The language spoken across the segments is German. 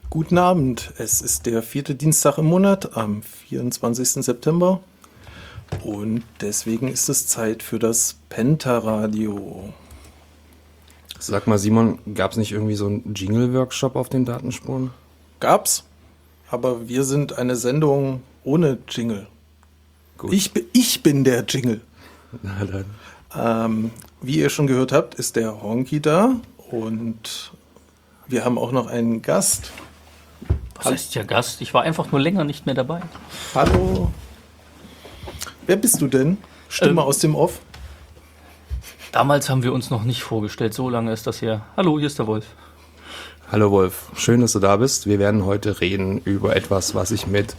Guten Abend, es ist der vierte Dienstag im Monat am 24. September und deswegen ist es Zeit für das Penta-Radio. Sag mal, Simon, gab es nicht irgendwie so einen Jingle-Workshop auf den Datenspuren? Gab's, aber wir sind eine Sendung ohne Jingle. Gut. Ich bin der Jingle. Na dann. Wie ihr schon gehört habt, ist der Honky da und wir haben auch noch einen Gast. Was heißt ja Gast? Ich war einfach nur länger nicht mehr dabei. Hallo. Wer bist du denn? Stimme aus dem Off. Damals haben wir uns noch nicht vorgestellt, so lange ist das her. Hallo, hier ist der Wolf. Hallo Wolf, schön, dass du da bist. Wir werden heute reden über etwas, was sich mit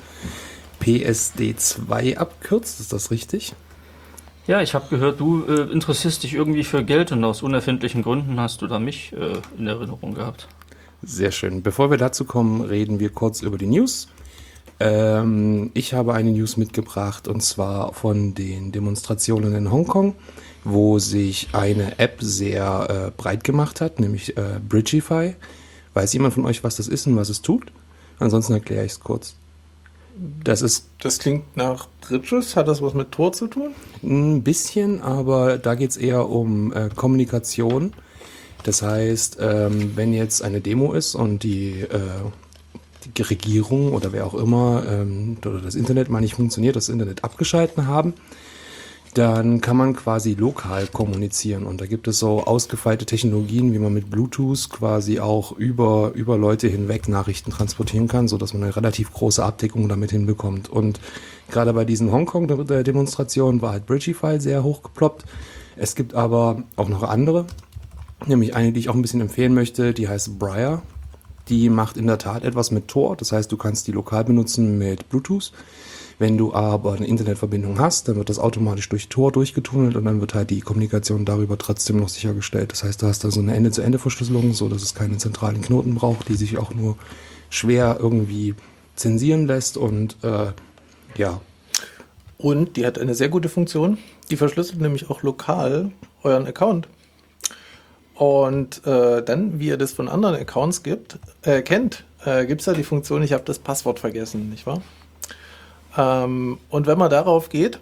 PSD2 abkürzt. Ist das richtig? Ja, ich habe gehört, du interessierst dich irgendwie für Geld und aus unerfindlichen Gründen hast du da mich in Erinnerung gehabt. Sehr schön. Bevor wir dazu kommen, reden wir kurz über die News. Ich habe eine News mitgebracht und zwar von den Demonstrationen in Hongkong, wo sich eine App sehr breit gemacht hat, nämlich Bridgify. Weiß jemand von euch, was das ist und was es tut? Ansonsten erkläre ich es kurz. Das klingt nach Bridges. Hat das was mit Tor zu tun? ein bisschen, aber da geht es eher um Kommunikation. Das heißt, wenn jetzt eine Demo ist und die Regierung oder wer auch immer oder das Internet mal nicht funktioniert, das Internet abgeschalten haben, dann kann man quasi lokal kommunizieren. Und da gibt es so ausgefeilte Technologien, wie man mit Bluetooth quasi auch über Leute hinweg Nachrichten transportieren kann, sodass man eine relativ große Abdeckung damit hinbekommt. Und gerade bei diesen Hongkong-Demonstrationen war halt Bridgify sehr hochgeploppt. Es gibt aber auch noch andere, nämlich eine, die ich auch ein bisschen empfehlen möchte, die heißt Briar. Die macht in der Tat etwas mit Tor, das heißt, du kannst die lokal benutzen mit Bluetooth. Wenn du aber eine Internetverbindung hast, dann wird das automatisch durch Tor durchgetunnelt und dann wird halt die Kommunikation darüber trotzdem noch sichergestellt. Das heißt, du hast da so eine Ende-zu-Ende-Verschlüsselung, so dass es keine zentralen Knoten braucht, die sich auch nur schwer irgendwie zensieren lässt und ja. Und die hat eine sehr gute Funktion. Die verschlüsselt nämlich auch lokal euren Account. Und dann, wie ihr das von anderen Accounts kennt, gibt es da die Funktion, ich habe das Passwort vergessen, nicht wahr? Und wenn man darauf geht,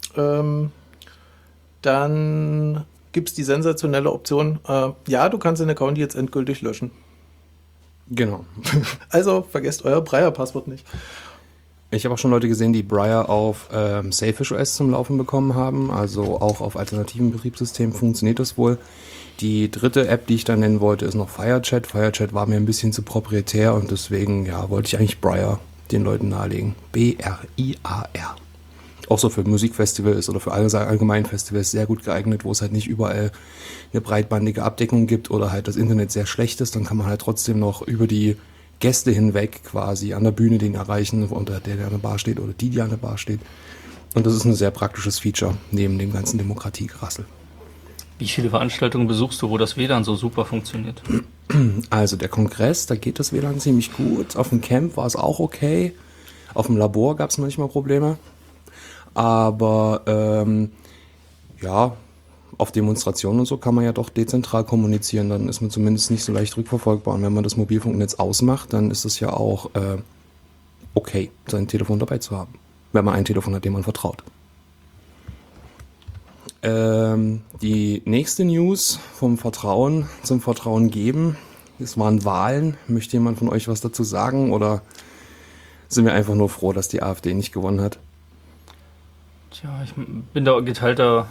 dann gibt es die sensationelle Option, ja, du kannst den Account jetzt endgültig löschen. Genau. Also vergesst euer Breyer-Passwort nicht. Ich habe auch schon Leute gesehen, die Briar auf Sailfish OS zum Laufen bekommen haben. Also auch auf alternativen Betriebssystemen funktioniert das wohl. Die dritte App, die ich dann nennen wollte, ist noch FireChat. FireChat war mir ein bisschen zu proprietär und deswegen wollte ich eigentlich Briar den Leuten nahelegen. B-R-I-A-R. Auch so für Musikfestivals oder für allgemeinen Festivals sehr gut geeignet, wo es halt nicht überall eine breitbandige Abdeckung gibt oder halt das Internet sehr schlecht ist. Dann kann man halt trotzdem noch über die Gäste hinweg quasi an der Bühne den erreichen, unter der an der Bar steht oder die an der Bar steht. Und das ist ein sehr praktisches Feature neben dem ganzen Demokratiegerassel. Wie viele Veranstaltungen besuchst du, wo das WLAN so super funktioniert? Also der Kongress, da geht das WLAN ziemlich gut. Auf dem Camp war es auch okay. Auf dem Labor gab es manchmal Probleme. Aber auf Demonstrationen und so kann man ja doch dezentral kommunizieren. Dann ist man zumindest nicht so leicht rückverfolgbar. Und wenn man das Mobilfunknetz ausmacht, dann ist es ja auch okay, sein Telefon dabei zu haben. Wenn man ein Telefon hat, dem man vertraut. Die nächste News vom Vertrauen zum Vertrauen geben. Es waren Wahlen. Möchte jemand von euch was dazu sagen? Oder sind wir einfach nur froh, dass die AfD nicht gewonnen hat? Tja, ich bin da geteilter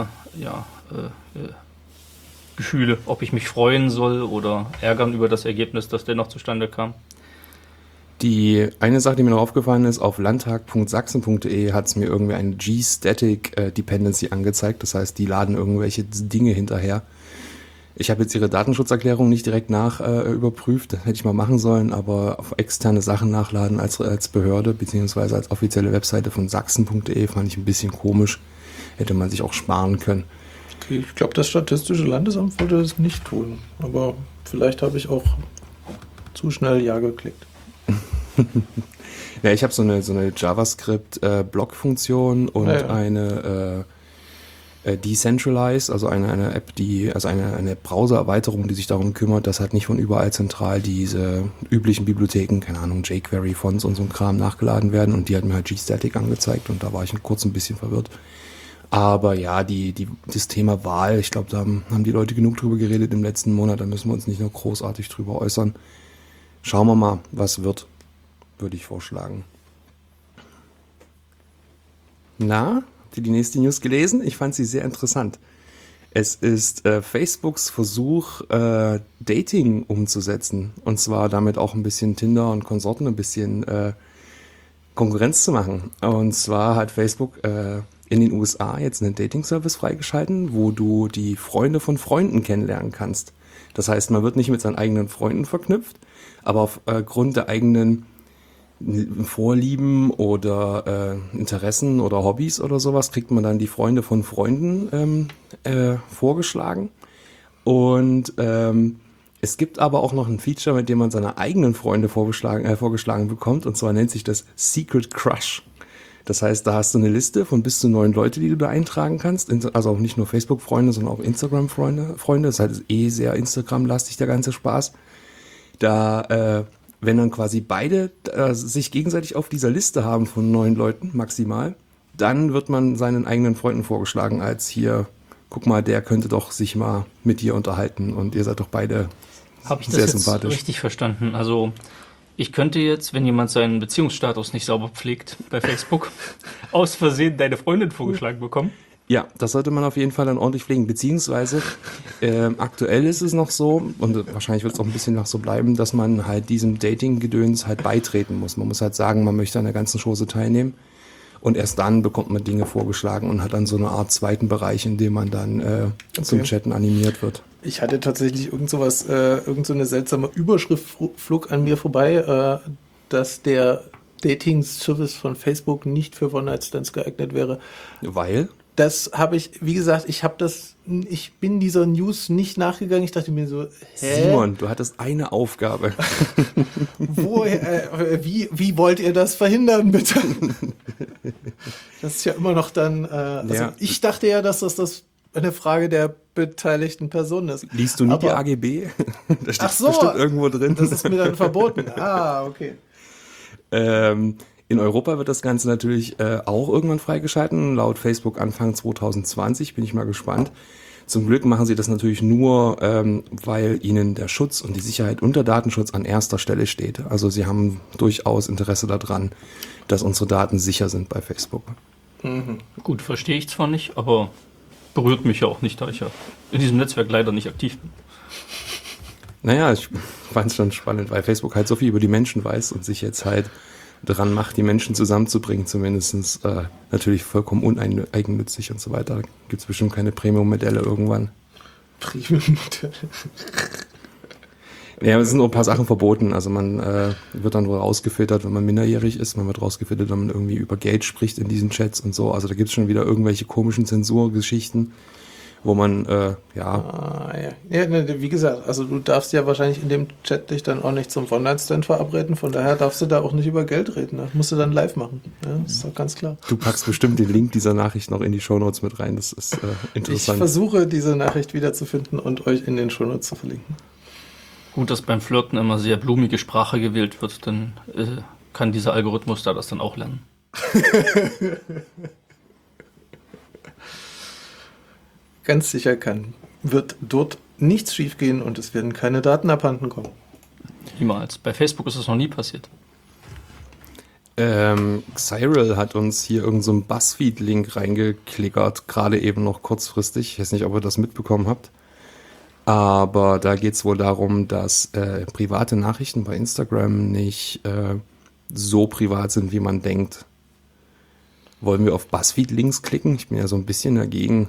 Gefühle, ob ich mich freuen soll oder ärgern über das Ergebnis, das dennoch zustande kam. Die eine Sache, die mir noch aufgefallen ist, auf landtag.sachsen.de hat es mir irgendwie eine G-Static Dependency angezeigt. Das heißt, die laden irgendwelche Dinge hinterher. Ich habe jetzt ihre Datenschutzerklärung nicht direkt überprüft, das hätte ich mal machen sollen, aber auf externe Sachen nachladen als Behörde beziehungsweise als offizielle Webseite von sachsen.de fand ich ein bisschen komisch. Hätte man sich auch sparen können. Okay, ich glaube, das Statistische Landesamt wollte das nicht tun. Aber vielleicht habe ich auch zu schnell Ja geklickt. Ja, ich habe so eine JavaScript-Block-Funktion und eine Decentralize, also eine App, also eine Browser-Erweiterung, die sich darum kümmert, dass halt nicht von überall zentral diese üblichen Bibliotheken, keine Ahnung, jQuery-Fonts und so ein Kram nachgeladen werden, und die hat mir halt Gstatic angezeigt, und da war ich kurz ein bisschen verwirrt. Aber ja, das Thema Wahl, ich glaube, da haben die Leute genug drüber geredet im letzten Monat, da müssen wir uns nicht noch großartig drüber äußern. Schauen wir mal, was wird, würde ich vorschlagen. Na, habt ihr die nächste News gelesen? Ich fand sie sehr interessant. Es ist Facebooks Versuch, Dating umzusetzen. Und zwar damit auch ein bisschen Tinder und Konsorten ein bisschen Konkurrenz zu machen. Und zwar hat Facebook in den USA jetzt einen Dating-Service freigeschalten, wo du die Freunde von Freunden kennenlernen kannst. Das heißt, man wird nicht mit seinen eigenen Freunden verknüpft, aber aufgrund der eigenen Vorlieben oder Interessen oder Hobbys oder sowas kriegt man dann die Freunde von Freunden vorgeschlagen. Und es gibt aber auch noch ein Feature, mit dem man seine eigenen Freunde vorgeschlagen bekommt, und zwar nennt sich das Secret Crush. Das heißt, da hast du eine Liste von bis zu 9 Leute, die du da eintragen kannst. Also auch nicht nur Facebook-Freunde, sondern auch Instagram-Freunde. Das ist halt sehr Instagram-lastig, der ganze Spaß. Da wenn dann quasi beide sich gegenseitig auf dieser Liste haben von 9 Leuten maximal, dann wird man seinen eigenen Freunden vorgeschlagen als hier, guck mal, der könnte doch sich mal mit dir unterhalten, und ihr seid doch beide Habe ich das sehr jetzt sympathisch. richtig verstanden? Also ich könnte jetzt, wenn jemand seinen Beziehungsstatus nicht sauber pflegt bei Facebook, aus Versehen deine Freundin vorgeschlagen bekommen? Ja, das sollte man auf jeden Fall dann ordentlich pflegen, beziehungsweise aktuell ist es noch so, und wahrscheinlich wird es auch ein bisschen noch so bleiben, dass man halt diesem Dating-Gedöns halt beitreten muss. Man muss halt sagen, man möchte an der ganzen Chose teilnehmen, und erst dann bekommt man Dinge vorgeschlagen und hat dann so eine Art zweiten Bereich, in dem man dann zum Chatten animiert wird. Ich hatte tatsächlich irgend so eine seltsame Überschrift flog an mir vorbei, dass der Dating-Service von Facebook nicht für One-Night-Stands geeignet wäre. Weil? Das habe ich, wie gesagt, ich bin dieser News nicht nachgegangen. Ich dachte mir so, Simon, du hattest eine Aufgabe. Wie wollt ihr das verhindern, bitte? Das ist ja immer noch dann, Ja. Ich dachte ja, dass das eine Frage der beteiligten Personen ist. Liest du nie die Aber- AGB? Da steht Ach so, bestimmt irgendwo drin. das ist mir dann verboten. Ah, okay. In Europa wird das Ganze natürlich auch irgendwann freigeschalten, laut Facebook Anfang 2020, bin ich mal gespannt. Zum Glück machen sie das natürlich nur, weil ihnen der Schutz und die Sicherheit und der Datenschutz an erster Stelle steht. Also sie haben durchaus Interesse daran, dass unsere Daten sicher sind bei Facebook. Gut, verstehe ich zwar nicht, aber berührt mich ja auch nicht, da ich ja in diesem Netzwerk leider nicht aktiv bin. Naja, ich fand es schon spannend, weil Facebook halt so viel über die Menschen weiß und sich jetzt halt dran macht, die Menschen zusammenzubringen, zumindest natürlich vollkommen uneigennützig und so weiter. Gibt es bestimmt keine Premium-Modelle irgendwann. Premium-Modell. Ja, es sind nur ein paar Sachen verboten. Also man wird dann wohl rausgefiltert, wenn man minderjährig ist. Man wird rausgefiltert, wenn man irgendwie über Geld spricht in diesen Chats und so. Also da gibt es schon wieder irgendwelche komischen Zensurgeschichten, wo man, Ja, wie gesagt, also du darfst ja wahrscheinlich in dem Chat dich dann auch nicht zum One-Night-Stand verabreden, von daher darfst du da auch nicht über Geld reden. Das musst du dann live machen. Ja, das ist doch ganz klar. du packst bestimmt den Link dieser Nachricht noch in die Shownotes mit rein. Das ist Ich interessant. versuche, diese Nachricht wiederzufinden und euch in den Shownotes zu verlinken. Gut, dass beim Flirten immer sehr blumige Sprache gewählt wird, dann kann dieser Algorithmus da das dann auch lernen. Ganz sicher wird dort nichts schiefgehen und es werden keine Daten abhanden kommen. Niemals. Bei Facebook ist das noch nie passiert. Xyril hat uns hier irgendeinen so einen Buzzfeed-Link reingeklickert, gerade eben noch kurzfristig. Ich weiß nicht, ob ihr das mitbekommen habt. Aber da geht es wohl darum, dass private Nachrichten bei Instagram nicht so privat sind, wie man denkt. Wollen wir auf Buzzfeed-Links klicken? Ich bin ja so ein bisschen dagegen.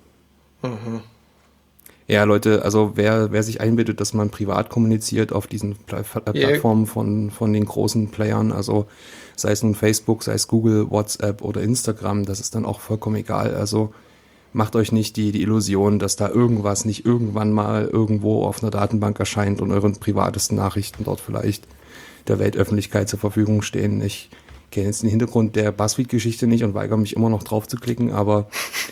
Ja, Leute, also wer sich einbildet, dass man privat kommuniziert auf diesen Plattformen von den großen Playern, also sei es nun Facebook, sei es Google, WhatsApp oder Instagram, das ist dann auch vollkommen egal. Also macht euch nicht die Illusion, dass da irgendwas nicht irgendwann mal irgendwo auf einer Datenbank erscheint und euren privatesten Nachrichten dort vielleicht der Weltöffentlichkeit zur Verfügung stehen. Ich kenne jetzt den Hintergrund der Buzzfeed-Geschichte nicht und weigere mich immer noch drauf zu klicken, aber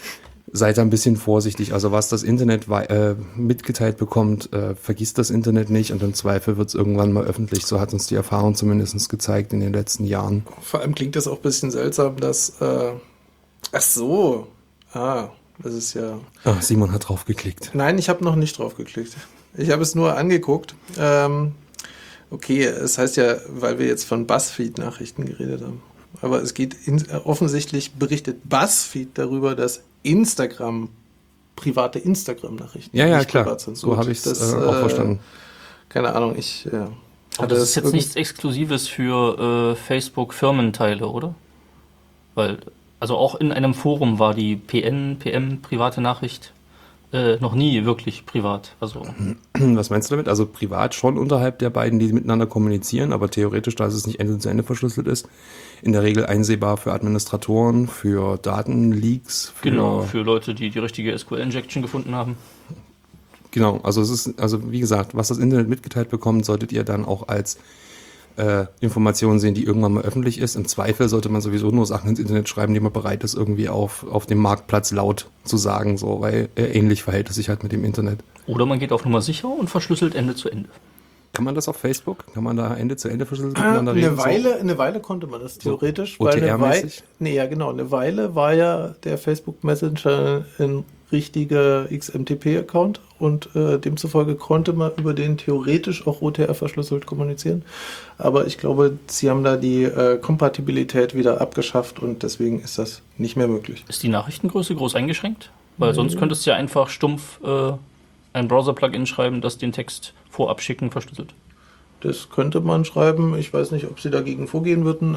seid da ein bisschen vorsichtig. Also was das Internet mitgeteilt bekommt, vergisst das Internet nicht und im Zweifel wird es irgendwann mal öffentlich. So hat uns die Erfahrung zumindest gezeigt in den letzten Jahren. Vor allem klingt das auch ein bisschen seltsam, dass... ach so. Das ist ja... Ach, Simon hat drauf geklickt. Nein, ich habe noch nicht drauf geklickt. Ich habe es nur angeguckt. Okay, es heißt ja, weil wir jetzt von BuzzFeed-Nachrichten geredet haben. Aber es geht offensichtlich berichtet BuzzFeed darüber, dass Instagram, private Instagram-Nachrichten Ja, nicht klar. privat sind. So habe ich es auch verstanden. Keine Ahnung, ich Aber das ist jetzt nichts Exklusives für Facebook-Firmenteile, oder? Weil, also auch in einem Forum war die PM, private Nachricht, noch nie wirklich privat. Also Was meinst du damit? Also privat schon unterhalb der beiden, die miteinander kommunizieren, aber theoretisch, da es nicht Ende zu Ende verschlüsselt ist, in der Regel einsehbar für Administratoren, für Datenleaks. genau, für Leute, die die richtige SQL-Injection gefunden haben. Genau, also es ist, also wie gesagt, was das Internet mitgeteilt bekommt, solltet ihr dann auch als Informationen sehen, die irgendwann mal öffentlich ist. Im Zweifel sollte man sowieso nur Sachen ins Internet schreiben, die man bereit ist, irgendwie auf dem Marktplatz laut zu sagen, so, weil ähnlich verhält es sich halt mit dem Internet. Oder man geht auf Nummer sicher und verschlüsselt Ende zu Ende. Kann man das auf Facebook? Kann man da Ende zu Ende verschlüsselt miteinander reden? Eine Weile konnte man das theoretisch. So, OTR-mäßig? Genau. Eine Weile war ja der Facebook Messenger ein richtiger XMTP-Account und demzufolge konnte man über den theoretisch auch OTR verschlüsselt kommunizieren. Aber ich glaube, sie haben da die Kompatibilität wieder abgeschafft und deswegen ist das nicht mehr möglich. Ist die Nachrichtengröße groß eingeschränkt? Weil sonst könntest du ja einfach stumpf ein Browser-Plugin schreiben, das den Text vorab schicken verschlüsselt. Das könnte man schreiben. Ich weiß nicht, ob sie dagegen vorgehen würden.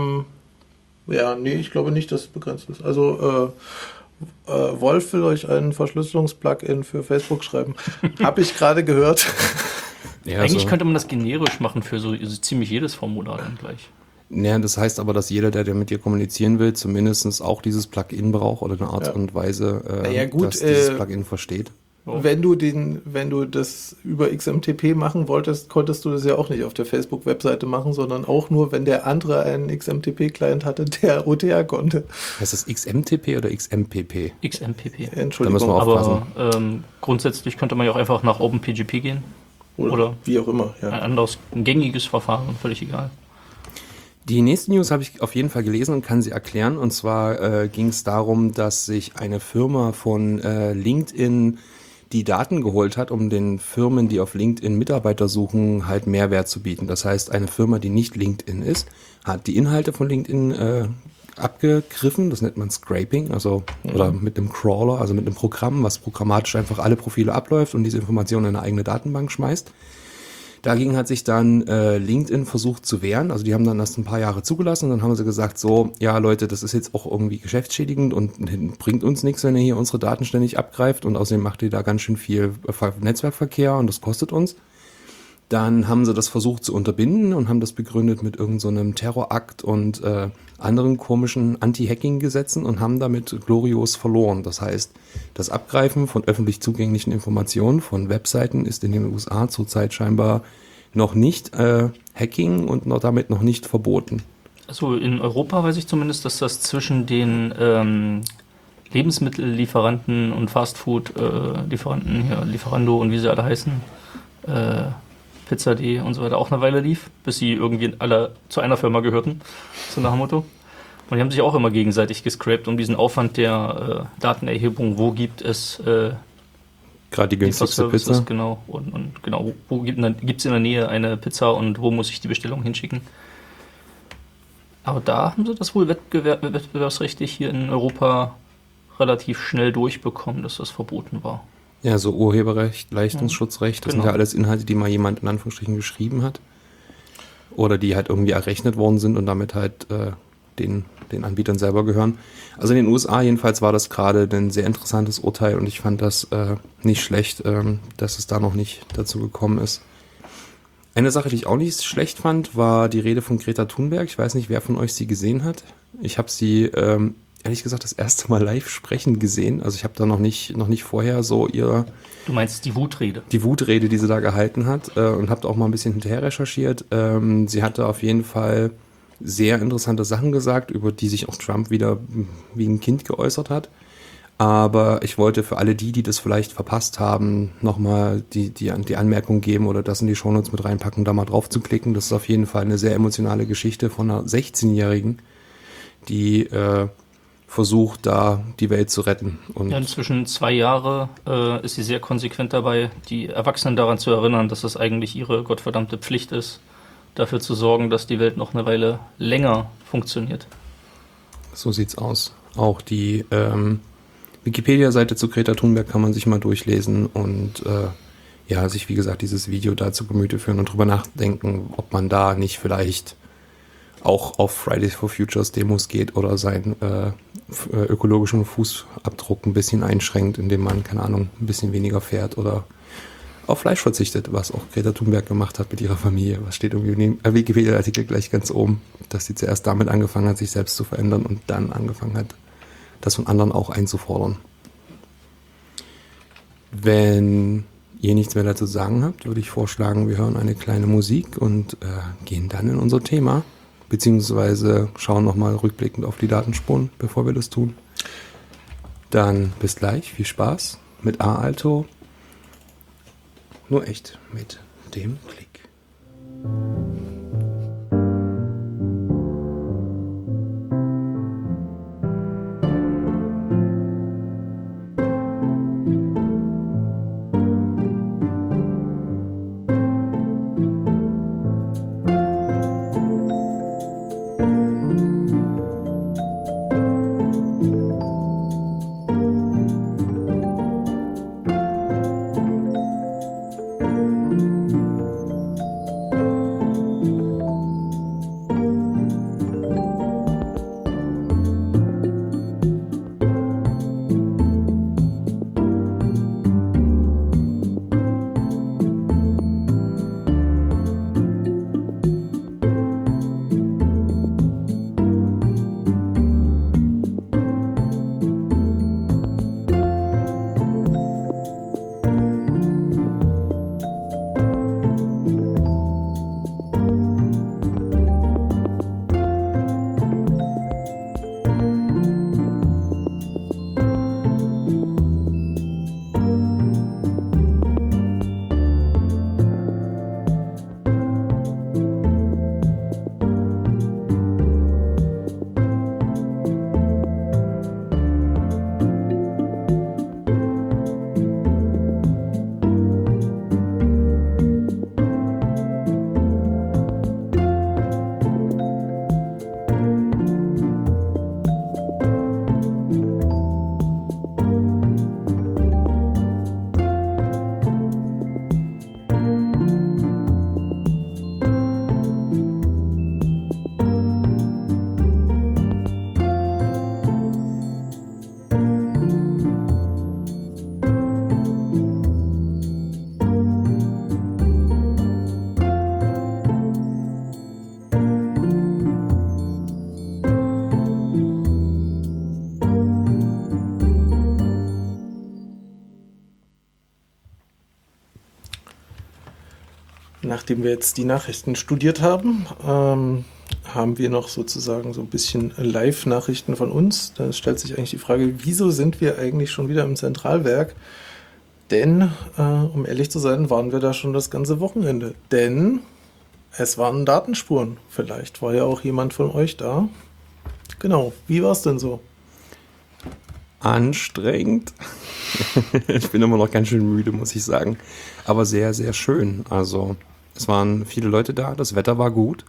Ich glaube nicht, dass es begrenzt ist. Also Wolf will euch ein Verschlüsselungs-Plugin für Facebook schreiben. Habe ich gerade gehört. Ja, Eigentlich so. könnte man das generisch machen für so ziemlich jedes Formular dann gleich. Ja, das heißt aber, dass jeder, der mit dir kommunizieren will, zumindest auch dieses Plugin braucht oder eine Art und Weise, dass dieses Plugin versteht. Wenn du das über XMTP machen wolltest, konntest du das ja auch nicht auf der Facebook-Webseite machen, sondern auch nur, wenn der andere einen XMTP-Client hatte, der OTR konnte. Heißt das XMTP oder XMPP? XMPP. Da Entschuldigung. müssen wir aufpassen. Aber grundsätzlich könnte man ja auch einfach nach OpenPGP gehen. Oder wie auch immer. Ja. ein gängiges Verfahren, völlig egal. Die nächste News habe ich auf jeden Fall gelesen und kann sie erklären. Und zwar ging es darum, dass sich eine Firma von LinkedIn die Daten geholt hat, um den Firmen, die auf LinkedIn Mitarbeiter suchen, halt Mehrwert zu bieten. Das heißt, eine Firma, die nicht LinkedIn ist, hat die Inhalte von LinkedIn abgegriffen. Das nennt man Scraping, also oder mit einem Crawler, also mit einem Programm, was programmatisch einfach alle Profile abläuft und diese Informationen in eine eigene Datenbank schmeißt. Dagegen hat sich dann LinkedIn versucht zu wehren. Also die haben dann erst ein paar Jahre zugelassen und dann haben sie gesagt, so, ja Leute, das ist jetzt auch irgendwie geschäftsschädigend und bringt uns nichts, wenn ihr hier unsere Daten ständig abgreift und außerdem macht ihr da ganz schön viel Netzwerkverkehr und das kostet uns. Dann haben sie das versucht zu unterbinden und haben das begründet mit irgendeinem so Terrorakt und anderen komischen Anti-Hacking-Gesetzen und haben damit glorios verloren. Das heißt, das Abgreifen von öffentlich zugänglichen Informationen von Webseiten ist in den USA zurzeit scheinbar noch nicht Hacking und damit noch nicht verboten. Also in Europa weiß ich zumindest, dass das zwischen den Lebensmittellieferanten und Fastfood-Lieferanten, hier Lieferando und wie sie alle heißen, Pizza.de und so weiter auch eine Weile lief, bis sie irgendwie alle zu einer Firma gehörten, so nach dem Motto. Und die haben sich auch immer gegenseitig gescrapt um diesen Aufwand der Datenerhebung, wo gibt es gerade die günstigste Pizza. Genau, und genau, wo gibt es in der Nähe eine Pizza und wo muss ich die Bestellung hinschicken. Aber da haben sie das wohl wettbewerbsrechtlich hier in Europa relativ schnell durchbekommen, dass das verboten war. Ja, so Urheberrecht, Leistungsschutzrecht, das sind ja alles Inhalte, die mal jemand in Anführungsstrichen geschrieben hat. Oder die halt irgendwie errechnet worden sind und damit halt den Anbietern selber gehören. Also in den USA jedenfalls war das gerade ein sehr interessantes Urteil und ich fand das nicht schlecht, dass es da noch nicht dazu gekommen ist. Eine Sache, die ich auch nicht schlecht fand, war die Rede von Greta Thunberg. Ich weiß nicht, wer von euch sie gesehen hat. Ich habe sie ehrlich gesagt das erste Mal live sprechen gesehen. Also ich habe da noch nicht vorher so ihre... Du meinst die Wutrede? Die Wutrede, die sie da gehalten hat und habe auch mal ein bisschen hinterher recherchiert. Sie hatte auf jeden Fall sehr interessante Sachen gesagt, über die sich auch Trump wieder wie ein Kind geäußert hat. Aber ich wollte für alle die das vielleicht verpasst haben, nochmal die Anmerkung geben oder das in die Shownotes mit reinpacken, da mal drauf zu klicken. Das ist auf jeden Fall eine sehr emotionale Geschichte von einer 16-Jährigen, die versucht, da die Welt zu retten. Und Ja, inzwischen 2 Jahre ist sie sehr konsequent dabei, die Erwachsenen daran zu erinnern, dass es eigentlich ihre gottverdammte Pflicht ist, dafür zu sorgen, dass die Welt noch eine Weile länger funktioniert. so sieht's aus. Auch die Wikipedia-Seite zu Greta Thunberg kann man sich mal durchlesen und sich, wie gesagt, dieses Video da zu Gemüte führen und drüber nachdenken, ob man da nicht vielleicht auch auf Fridays for Futures Demos geht oder seinen ökologischen Fußabdruck ein bisschen einschränkt, indem man, keine Ahnung, ein bisschen weniger fährt oder auf Fleisch verzichtet, was auch Greta Thunberg gemacht hat mit ihrer Familie. Was steht irgendwie in dem Wikipedia-Artikel gleich ganz oben, dass sie zuerst damit angefangen hat, sich selbst zu verändern und dann angefangen hat, das von anderen auch einzufordern. Wenn ihr nichts mehr dazu zu sagen habt, würde ich vorschlagen, wir hören eine kleine Musik und gehen dann in unser Thema, beziehungsweise schauen nochmal rückblickend auf die Datenspuren, bevor wir das tun. Dann bis gleich, viel Spaß mit A-Alto, nur echt mit dem Klick. Nachdem wir jetzt die Nachrichten studiert haben, haben wir noch sozusagen so ein bisschen Live-Nachrichten von uns. Da stellt sich eigentlich die Frage, wieso sind wir eigentlich schon wieder im Zentralwerk? Denn, um ehrlich zu sein, waren wir da schon das ganze Wochenende. Denn es waren Datenspuren. Vielleicht war ja auch jemand von euch da. Genau, wie war es denn so? Anstrengend. Ich bin immer noch ganz schön müde, muss ich sagen. Aber sehr, sehr schön. Also, es waren viele Leute da, das Wetter war gut.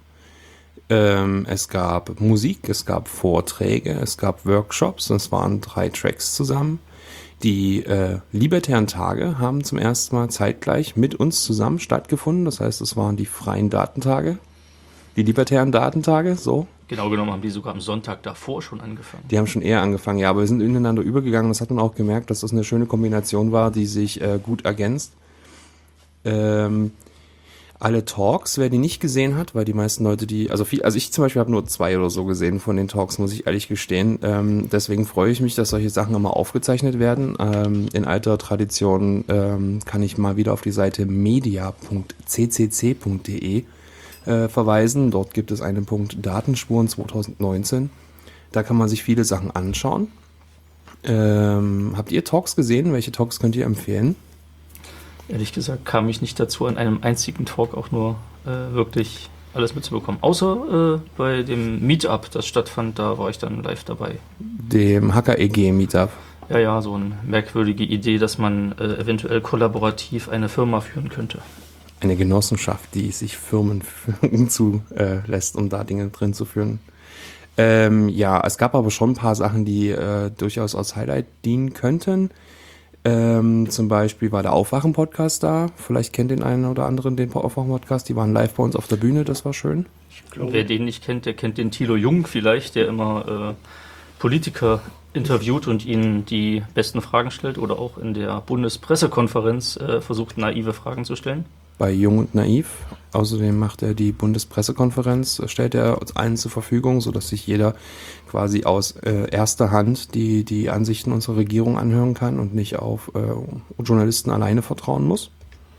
Es gab Musik, es gab Vorträge, es gab Workshops. Es waren 3 Tracks zusammen. Die Libertären Tage haben zum ersten Mal zeitgleich mit uns zusammen stattgefunden. Das heißt, es waren die freien Datentage. Die Libertären Datentage, so. Genau genommen haben die sogar am Sonntag davor schon angefangen. Die haben schon eher angefangen, ja, aber wir sind ineinander übergegangen. Das hat man auch gemerkt, dass das eine schöne Kombination war, die sich gut ergänzt. Alle Talks, wer die nicht gesehen hat, weil die meisten Leute, also ich zum Beispiel habe nur 2 oder so gesehen von den Talks, muss ich ehrlich gestehen. Deswegen freue ich mich, dass solche Sachen immer aufgezeichnet werden. In alter Tradition kann ich mal wieder auf die Seite media.ccc.de verweisen. Dort gibt es einen Punkt Datenspuren 2019. Da kann man sich viele Sachen anschauen. Habt ihr Talks gesehen? Welche Talks könnt ihr empfehlen? Ehrlich gesagt kam ich nicht dazu, an einem einzigen Talk auch nur wirklich alles mitzubekommen. Außer bei dem Meetup, das stattfand, da war ich dann live dabei. Dem Hacker-EG-Meetup. Ja, so eine merkwürdige Idee, dass man eventuell kollaborativ eine Firma führen könnte. Eine Genossenschaft, die sich Firmen zulässt, um da Dinge drin zu führen. Ja, es gab aber schon ein paar Sachen, die durchaus als Highlight dienen könnten. Zum Beispiel war der Aufwachen-Podcast da. Vielleicht kennt den einen oder anderen den Aufwachen-Podcast. Die waren live bei uns auf der Bühne, das war schön. Wer den nicht kennt, der kennt den Thilo Jung vielleicht, der immer Politiker interviewt und ihnen die besten Fragen stellt oder auch in der Bundespressekonferenz versucht, naive Fragen zu stellen. Bei Jung und Naiv. Außerdem macht er die Bundespressekonferenz, stellt er uns allen zur Verfügung, sodass sich jeder quasi aus erster Hand die Ansichten unserer Regierung anhören kann und nicht auf Journalisten alleine vertrauen muss.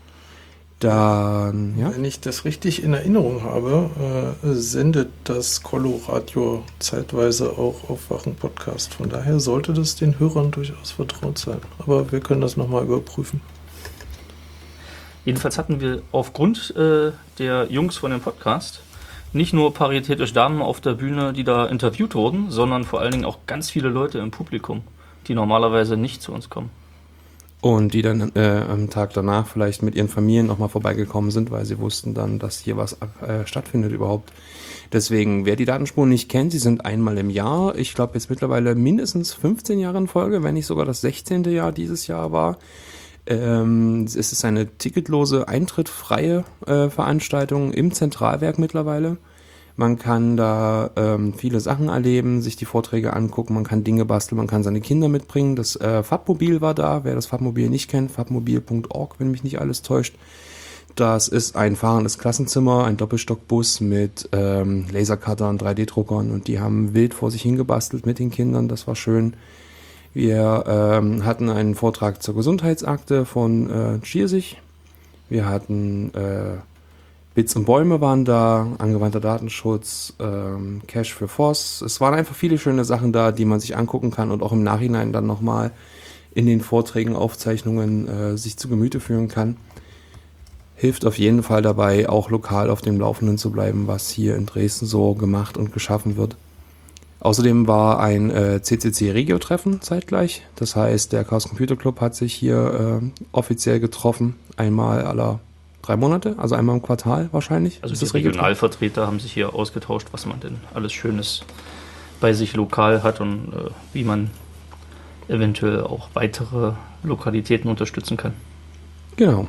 Dann, ja. Wenn ich das richtig in Erinnerung habe, sendet das Colo-Radio zeitweise auch Aufwachen-Podcast. Von daher sollte das den Hörern durchaus vertraut sein. Aber wir können das nochmal überprüfen. Jedenfalls hatten wir aufgrund der Jungs von dem Podcast nicht nur paritätisch Damen auf der Bühne, die da interviewt wurden, sondern vor allen Dingen auch ganz viele Leute im Publikum, die normalerweise nicht zu uns kommen. Und die dann am Tag danach vielleicht mit ihren Familien nochmal vorbeigekommen sind, weil sie wussten dann, dass hier was stattfindet überhaupt. Deswegen, wer die Datenspuren nicht kennt, sie sind einmal im Jahr. Ich glaube jetzt mittlerweile mindestens 15 Jahre in Folge, wenn nicht sogar das 16. Jahr dieses Jahr war. Es ist eine ticketlose, eintrittfreie Veranstaltung im Zentralwerk mittlerweile. Man kann da viele Sachen erleben, sich die Vorträge angucken, man kann Dinge basteln, man kann seine Kinder mitbringen. Das Fabmobil war da, wer das Fabmobil nicht kennt, fabmobil.org, wenn mich nicht alles täuscht. Das ist ein fahrendes Klassenzimmer, ein Doppelstockbus mit Lasercuttern, 3D-Druckern und die haben wild vor sich hingebastelt mit den Kindern, das war schön. Wir hatten einen Vortrag zur Gesundheitsakte von Schiersig. Wir hatten Bits und Bäume waren da, angewandter Datenschutz, Cache für FOSS. Es waren einfach viele schöne Sachen da, die man sich angucken kann und auch im Nachhinein dann nochmal in den Vorträgen, Aufzeichnungen sich zu Gemüte führen kann. Hilft auf jeden Fall dabei, auch lokal auf dem Laufenden zu bleiben, was hier in Dresden so gemacht und geschaffen wird. Außerdem war ein CCC-Regio-Treffen zeitgleich. Das heißt, der Chaos Computer Club hat sich hier offiziell getroffen. Einmal alle 3 Monate, also einmal im Quartal wahrscheinlich. Also die Regionalvertreter haben sich hier ausgetauscht, was man denn alles Schönes bei sich lokal hat und wie man eventuell auch weitere Lokalitäten unterstützen kann. Genau.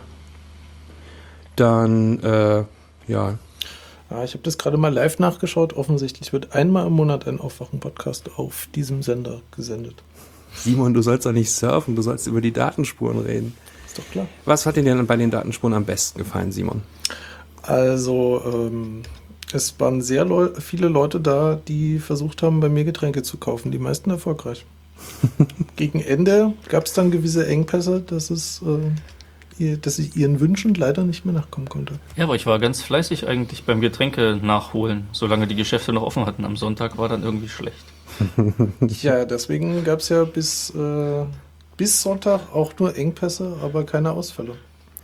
Dann, ja... Ja, ich habe das gerade mal live nachgeschaut. Offensichtlich wird einmal im Monat ein Aufwachen-Podcast auf diesem Sender gesendet. Simon, du sollst doch nicht surfen, du sollst über die Datenspuren reden. Ist doch klar. Was hat dir denn bei den Datenspuren am besten gefallen, Simon? Also, es waren sehr viele Leute da, die versucht haben, bei mir Getränke zu kaufen. Die meisten erfolgreich. Gegen Ende gab es dann gewisse Engpässe, dass ich ihren Wünschen leider nicht mehr nachkommen konnte. Ja, aber ich war ganz fleißig eigentlich beim Getränke nachholen, solange die Geschäfte noch offen hatten. Am Sonntag war dann irgendwie schlecht. Ja, deswegen gab es ja bis Sonntag auch nur Engpässe, aber keine Ausfälle.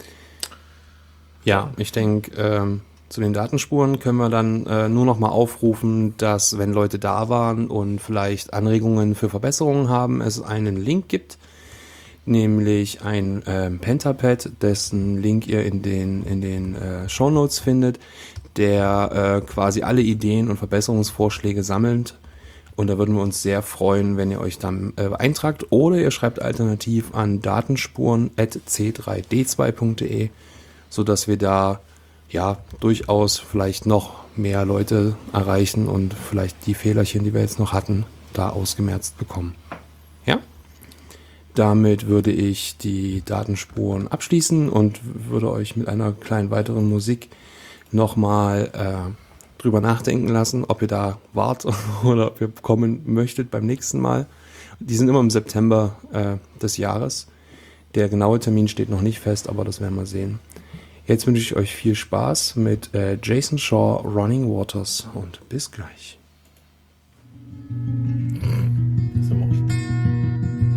Ja, ich denke, zu den Datenspuren können wir dann nur noch mal aufrufen, dass wenn Leute da waren und vielleicht Anregungen für Verbesserungen haben, es einen Link gibt, nämlich ein Pentapad, dessen Link ihr in den Shownotes findet, der quasi alle Ideen und Verbesserungsvorschläge sammelt. Und da würden wir uns sehr freuen, wenn ihr euch dann eintragt oder ihr schreibt alternativ an datenspuren@c3d2.de, sodass wir da ja durchaus vielleicht noch mehr Leute erreichen und vielleicht die Fehlerchen, die wir jetzt noch hatten, da ausgemerzt bekommen. Ja? Damit würde ich die Datenspuren abschließen und würde euch mit einer kleinen weiteren Musik nochmal drüber nachdenken lassen, ob ihr da wart oder ob ihr kommen möchtet beim nächsten Mal. Die sind immer im September des Jahres. Der genaue Termin steht noch nicht fest, aber das werden wir sehen. Jetzt wünsche ich euch viel Spaß mit Jason Shaw, Running Waters und bis gleich. Sind wir auch schon.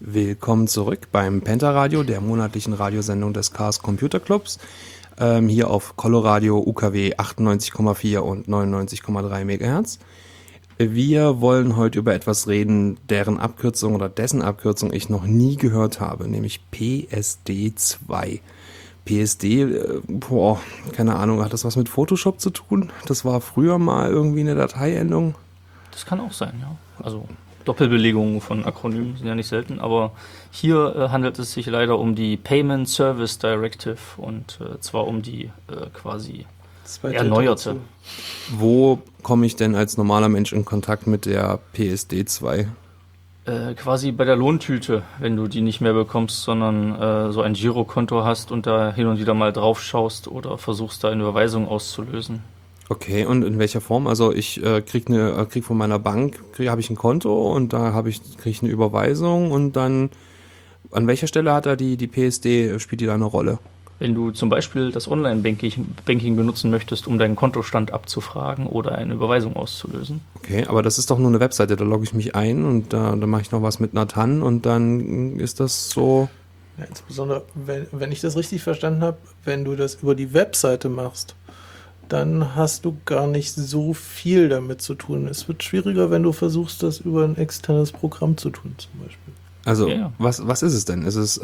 Willkommen zurück beim Pentaradio, der monatlichen Radiosendung des Chaos Computer Clubs. Hier auf Coloradio UKW 98,4 und 99,3 MHz. Wir wollen heute über etwas reden, deren Abkürzung oder dessen Abkürzung ich noch nie gehört habe, nämlich PSD2. PSD, keine Ahnung, hat das was mit Photoshop zu tun? Das war früher mal irgendwie eine Dateiendung. Das kann auch sein, ja. Also Doppelbelegungen von Akronymen sind ja nicht selten, aber hier handelt es sich leider um die Payment Service Directive und zwar um die quasi erneuerte. Wo komme ich denn als normaler Mensch in Kontakt mit der PSD2? Quasi bei der Lohntüte, wenn du die nicht mehr bekommst, sondern so ein Girokonto hast und da hin und wieder mal drauf schaust oder versuchst da eine Überweisung auszulösen. Okay, und in welcher Form? Also ich krieg von meiner Bank, habe ich ein Konto und da kriege ich eine Überweisung und dann an welcher Stelle hat da die PSD, spielt die da eine Rolle? Wenn du zum Beispiel das Online-Banking benutzen möchtest, um deinen Kontostand abzufragen oder eine Überweisung auszulösen. Okay, aber das ist doch nur eine Webseite, da logge ich mich ein und da mache ich noch was mit einer TAN und dann ist das so... Ja, insbesondere, wenn ich das richtig verstanden habe, wenn du das über die Webseite machst, dann hast du gar nicht so viel damit zu tun. Es wird schwieriger, wenn du versuchst, das über ein externes Programm zu tun, zum Beispiel. Also, ja. Was ist es denn? Ist es,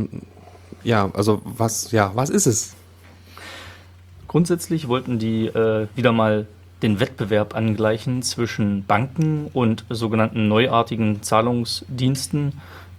was ist es? Grundsätzlich wollten die wieder mal den Wettbewerb angleichen zwischen Banken und sogenannten neuartigen Zahlungsdiensten.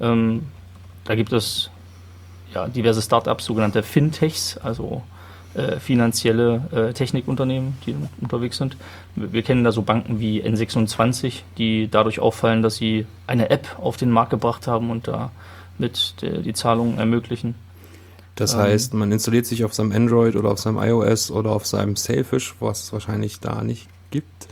Da gibt es ja diverse Startups, sogenannte Fintechs, also finanzielle Technikunternehmen, die unterwegs sind. Wir kennen da so Banken wie N26, die dadurch auffallen, dass sie eine App auf den Markt gebracht haben und damit die Zahlungen ermöglichen. Das heißt, man installiert sich auf seinem Android oder auf seinem iOS oder auf seinem Sailfish, was es wahrscheinlich da nicht gibt,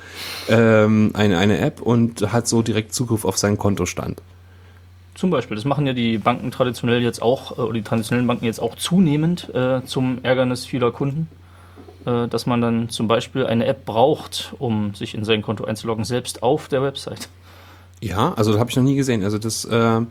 eine App und hat so direkt Zugriff auf seinen Kontostand. Zum Beispiel, das machen ja die Banken traditionell jetzt auch, oder die traditionellen Banken jetzt auch zunehmend zum Ärgernis vieler Kunden, dass man dann zum Beispiel eine App braucht, um sich in sein Konto einzuloggen, selbst auf der Website. Ja, also das habe ich noch nie gesehen. Also das, ja,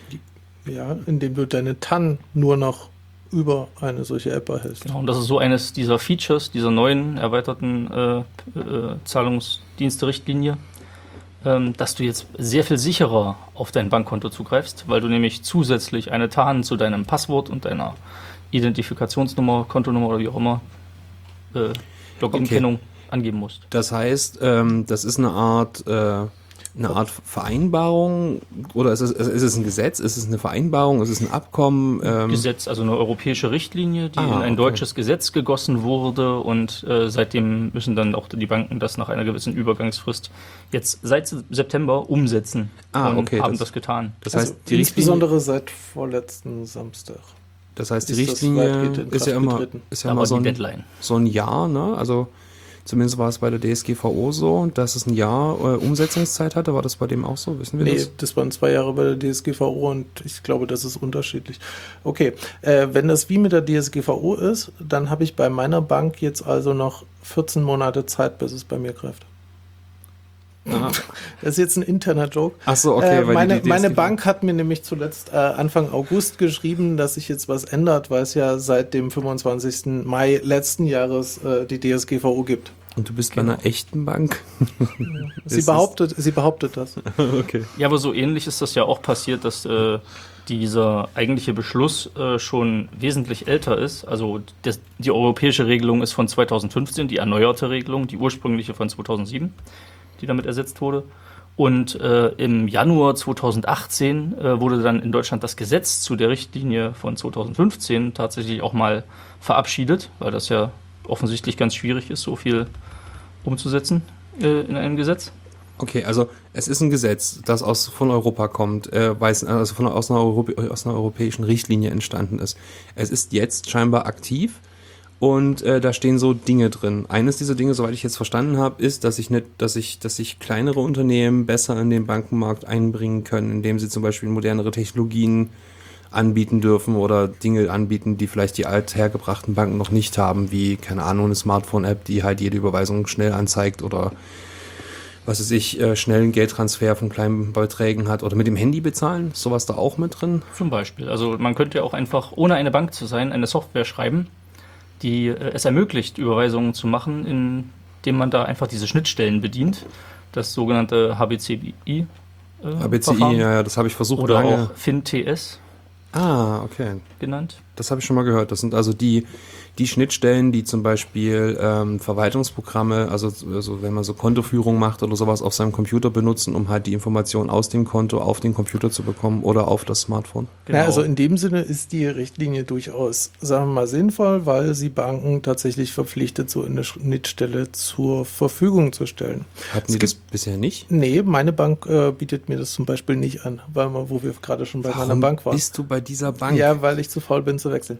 indem du deine TAN nur noch über eine solche App erhältst. Genau, und das ist so eines dieser Features, dieser neuen erweiterten Zahlungsdienste-Richtlinie, dass du jetzt sehr viel sicherer auf dein Bankkonto zugreifst, weil du nämlich zusätzlich eine TAN zu deinem Passwort und deiner Identifikationsnummer, Kontonummer oder wie auch immer, Login-Kennung angeben musst. Das heißt, das ist eine Art Vereinbarung oder ist es ein Gesetz? Ist es eine Vereinbarung? Ist es ein Abkommen? Gesetz, also eine europäische Richtlinie, die in ein deutsches Gesetz gegossen wurde und seitdem müssen dann auch die Banken das nach einer gewissen Übergangsfrist jetzt seit September umsetzen und haben das getan. Das heißt, also insbesondere seit vorletzten Samstag. Das heißt, die Richtlinie ist ja immer so ein Jahr, ne? Also zumindest war es bei der DSGVO so, dass es ein Jahr Umsetzungszeit hatte. War das bei dem auch so? Wissen wir das? Nee, das waren 2 Jahre bei der DSGVO und ich glaube, das ist unterschiedlich. Okay, wenn das wie mit der DSGVO ist, dann habe ich bei meiner Bank jetzt also noch 14 Monate Zeit, bis es bei mir greift. Ah. Das ist jetzt ein interner Joke. Ach so, okay. Meine Bank hat mir nämlich zuletzt Anfang August geschrieben, dass sich jetzt was ändert, weil es ja seit dem 25. Mai letzten Jahres die DSGVO gibt. Und du bist bei einer echten Bank? Sie behauptet das. Okay. Ja, aber so ähnlich ist das ja auch passiert, dass dieser eigentliche Beschluss schon wesentlich älter ist. Also die europäische Regelung ist von 2015, die erneuerte Regelung, die ursprüngliche von 2007. Die damit ersetzt wurde. Und im Januar 2018 wurde dann in Deutschland das Gesetz zu der Richtlinie von 2015 tatsächlich auch mal verabschiedet, weil das ja offensichtlich ganz schwierig ist, so viel umzusetzen in einem Gesetz. Okay, also es ist ein Gesetz, das von Europa kommt, aus einer europäischen Richtlinie entstanden ist. Es ist jetzt scheinbar aktiv. Und da stehen so Dinge drin. Eines dieser Dinge, soweit ich jetzt verstanden habe, ist, dass sich kleinere Unternehmen besser in den Bankenmarkt einbringen können, indem sie zum Beispiel modernere Technologien anbieten dürfen oder Dinge anbieten, die vielleicht die althergebrachten Banken noch nicht haben, wie, keine Ahnung, eine Smartphone-App, die halt jede Überweisung schnell anzeigt oder was weiß ich, schnellen Geldtransfer von kleinen Beträgen hat oder mit dem Handy bezahlen? Ist sowas da auch mit drin? Zum Beispiel. Also man könnte ja auch einfach, ohne eine Bank zu sein, eine Software schreiben, die es ermöglicht, Überweisungen zu machen, indem man da einfach diese Schnittstellen bedient. Das sogenannte HBCI. HBCI, ja, das habe ich versucht oder lange. auch FinTS Okay. genannt. Das habe ich schon mal gehört. Das sind also die Schnittstellen, die zum Beispiel Verwaltungsprogramme, also wenn man so Kontoführung macht oder sowas auf seinem Computer benutzen, um halt die Informationen aus dem Konto auf den Computer zu bekommen oder auf das Smartphone. Genau. Ja, also in dem Sinne ist die Richtlinie durchaus, sagen wir mal, sinnvoll, weil sie Banken tatsächlich verpflichtet, so eine Schnittstelle zur Verfügung zu stellen. Hatten die das bisher nicht? Nee, meine Bank bietet mir das zum Beispiel nicht an, wo wir gerade schon bei meiner Bank waren. Bist du bei dieser Bank? Ja, weil ich zu faul bin zu wechseln.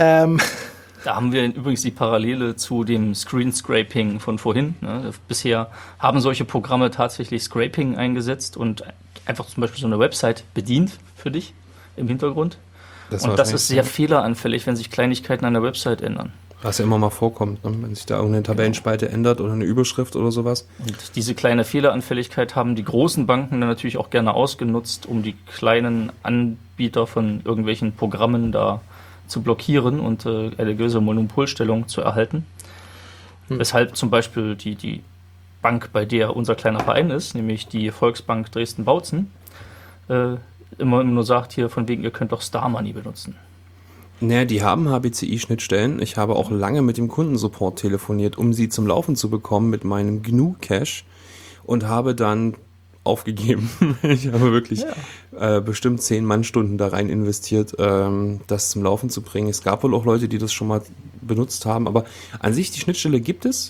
Da haben wir übrigens die Parallele zu dem Screen-Scraping von vorhin. Ne? Bisher haben solche Programme tatsächlich Scraping eingesetzt und einfach zum Beispiel so eine Website bedient für dich im Hintergrund. Und das ist sehr fehleranfällig, wenn sich Kleinigkeiten an der Website ändern. Was ja immer mal vorkommt, ne? Wenn sich da irgendeine Tabellenspalte ändert oder eine Überschrift oder sowas. Und diese kleine Fehleranfälligkeit haben die großen Banken dann natürlich auch gerne ausgenutzt, um die kleinen Anbieter von irgendwelchen Programmen da zu blockieren und eine gewisse Monopolstellung zu erhalten. Weshalb zum Beispiel die Bank, bei der unser kleiner Verein ist, nämlich die Volksbank Dresden-Bautzen, immer nur sagt hier von wegen, ihr könnt doch Star Money benutzen. Naja, die haben HBCI-Schnittstellen. Ich habe auch lange mit dem Kundensupport telefoniert, um sie zum Laufen zu bekommen mit meinem GNU-Cache und habe dann aufgegeben. Ich habe wirklich bestimmt 10 Mannstunden da rein investiert, das zum Laufen zu bringen. Es gab wohl auch Leute, die das schon mal benutzt haben, aber an sich die Schnittstelle gibt es,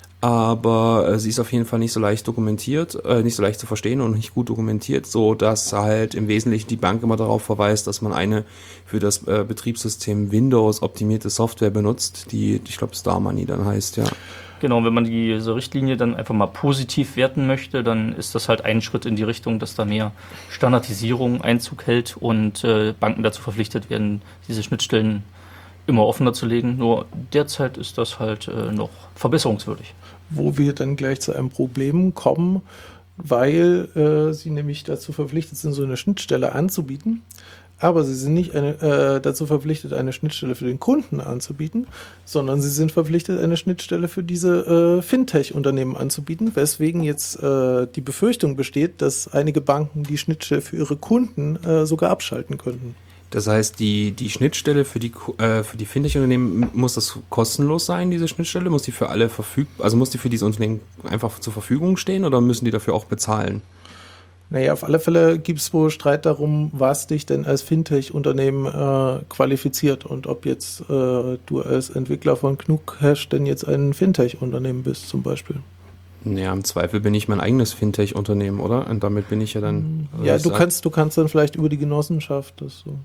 aber sie ist auf jeden Fall nicht so leicht dokumentiert, nicht so leicht zu verstehen und nicht gut dokumentiert, so dass halt im Wesentlichen die Bank immer darauf verweist, dass man eine für das Betriebssystem Windows optimierte Software benutzt, die, ich glaube, Star Money dann heißt, ja. Genau, wenn man diese Richtlinie dann einfach mal positiv werten möchte, dann ist das halt ein Schritt in die Richtung, dass da mehr Standardisierung Einzug hält und Banken dazu verpflichtet werden, diese Schnittstellen immer offener zu legen. Nur derzeit ist das halt noch verbesserungswürdig. Wo wir dann gleich zu einem Problem kommen, weil sie nämlich dazu verpflichtet sind, so eine Schnittstelle anzubieten. Aber sie sind nicht dazu verpflichtet, eine Schnittstelle für den Kunden anzubieten, sondern sie sind verpflichtet, eine Schnittstelle für diese Fintech-Unternehmen anzubieten, weswegen jetzt die Befürchtung besteht, dass einige Banken die Schnittstelle für ihre Kunden sogar abschalten könnten. Das heißt, die Schnittstelle für die Fintech-Unternehmen, muss das kostenlos sein, diese Schnittstelle? Muss die für alle verfügbar, also muss die für diese Unternehmen einfach zur Verfügung stehen oder müssen die dafür auch bezahlen? Naja, auf alle Fälle gibt es wohl Streit darum, was dich denn als Fintech-Unternehmen qualifiziert und ob jetzt du als Entwickler von GNU-Cache denn jetzt ein Fintech-Unternehmen bist zum Beispiel. Naja, im Zweifel bin ich mein eigenes Fintech-Unternehmen, oder? Und damit bin ich ja dann... Ja, du kannst dann vielleicht über die Genossenschaft das so.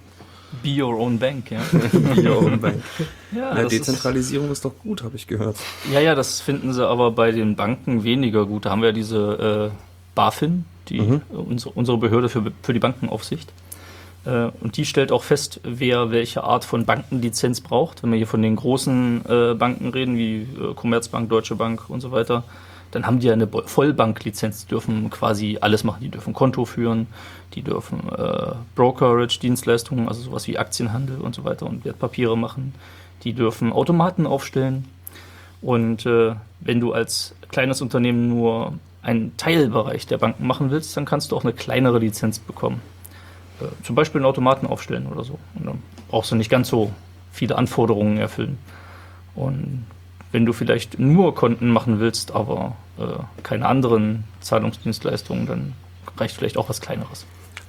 Be your own bank, ja. Be your own bank. Ja, Ja, das Dezentralisierung ist doch gut, habe ich gehört. Ja, das finden sie aber bei den Banken weniger gut. Da haben wir ja diese BaFin, unsere Behörde für die Bankenaufsicht. Und die stellt auch fest, wer welche Art von Bankenlizenz braucht. Wenn wir hier von den großen Banken reden, wie Commerzbank, Deutsche Bank und so weiter, dann haben die ja eine Vollbanklizenz, die dürfen quasi alles machen. Die dürfen Konto führen, die dürfen Brokerage-Dienstleistungen, also sowas wie Aktienhandel und so weiter und Wertpapiere machen. Die dürfen Automaten aufstellen. Und wenn du als kleines Unternehmen nur einen Teilbereich der Banken machen willst, dann kannst du auch eine kleinere Lizenz bekommen. Zum Beispiel einen Automaten aufstellen oder so. Und dann brauchst du nicht ganz so viele Anforderungen erfüllen. Und wenn du vielleicht nur Konten machen willst, aber keine anderen Zahlungsdienstleistungen, dann reicht vielleicht auch was Kleineres.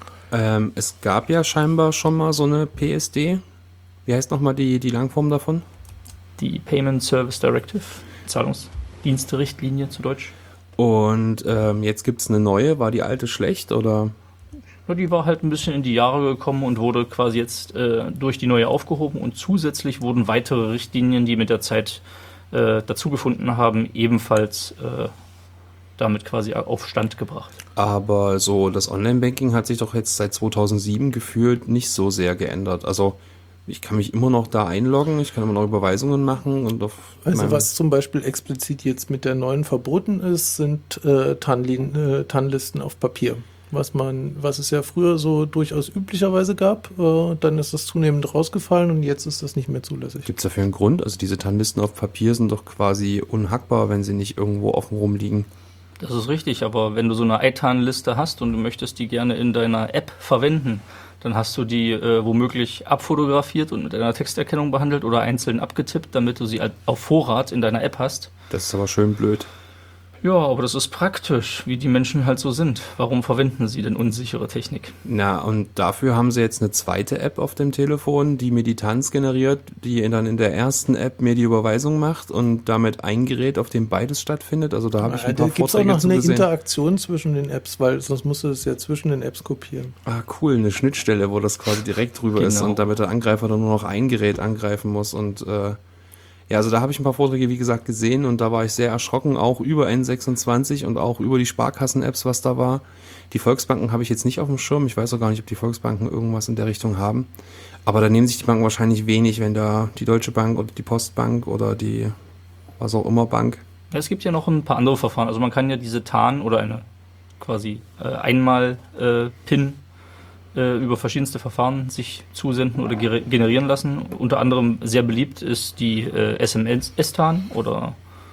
Es gab ja scheinbar schon mal so eine PSD. Wie heißt nochmal die Langform davon? Die Payment Service Directive, Zahlungsdienste-Richtlinie zu Deutsch. Und jetzt gibt es eine neue. War die alte schlecht oder? Ja, die war halt ein bisschen in die Jahre gekommen und wurde quasi jetzt durch die neue aufgehoben. Und zusätzlich wurden weitere Richtlinien, die mit der Zeit dazu gefunden haben, ebenfalls damit quasi auf Stand gebracht. Aber so das Online-Banking hat sich doch jetzt seit 2007 gefühlt nicht so sehr geändert. Also Ich kann mich immer noch da einloggen, ich kann immer noch Überweisungen machen und auf Also was zum Beispiel explizit jetzt mit der neuen verboten ist, sind TAN-Listen auf Papier. Was es ja früher so durchaus üblicherweise gab, dann ist das zunehmend rausgefallen und jetzt ist das nicht mehr zulässig. Gibt es dafür einen Grund? Also diese TAN-Listen auf Papier sind doch quasi unhackbar, wenn sie nicht irgendwo offen rumliegen. Das ist richtig, aber wenn du so eine ITAN-Liste hast und du möchtest die gerne in deiner App verwenden, dann hast du die womöglich abfotografiert und mit einer Texterkennung behandelt oder einzeln abgetippt, damit du sie auf Vorrat in deiner App hast. Das ist aber schön blöd. Ja, aber das ist praktisch, wie die Menschen halt so sind. Warum verwenden sie denn unsichere Technik? Na, und dafür haben sie jetzt eine zweite App auf dem Telefon, die mir die TANs generiert, die dann in der ersten App mir die Überweisung macht und damit ein Gerät, auf dem beides stattfindet. Also da habe ich ein paar Da gibt es auch Vorträge noch zu eine gesehen. Interaktion zwischen den Apps, weil sonst musst du es ja zwischen den Apps kopieren. Ah, cool, eine Schnittstelle, wo das quasi direkt drüber ist Genau. und damit der Angreifer dann nur noch ein Gerät angreifen muss und ja, also da habe ich ein paar Vorträge, wie gesagt, gesehen und da war ich sehr erschrocken, auch über N26 und auch über die Sparkassen-Apps, was da war. Die Volksbanken habe ich jetzt nicht auf dem Schirm. Ich weiß auch gar nicht, ob die Volksbanken irgendwas in der Richtung haben. Aber da nehmen sich die Banken wahrscheinlich wenig, wenn da die Deutsche Bank oder die Postbank oder die was auch immer Bank. Ja, es gibt ja noch ein paar andere Verfahren. Also man kann ja diese TAN oder eine quasi Einmal-PIN über verschiedenste Verfahren sich zusenden oder generieren lassen. Unter anderem sehr beliebt ist die SMS-TAN oder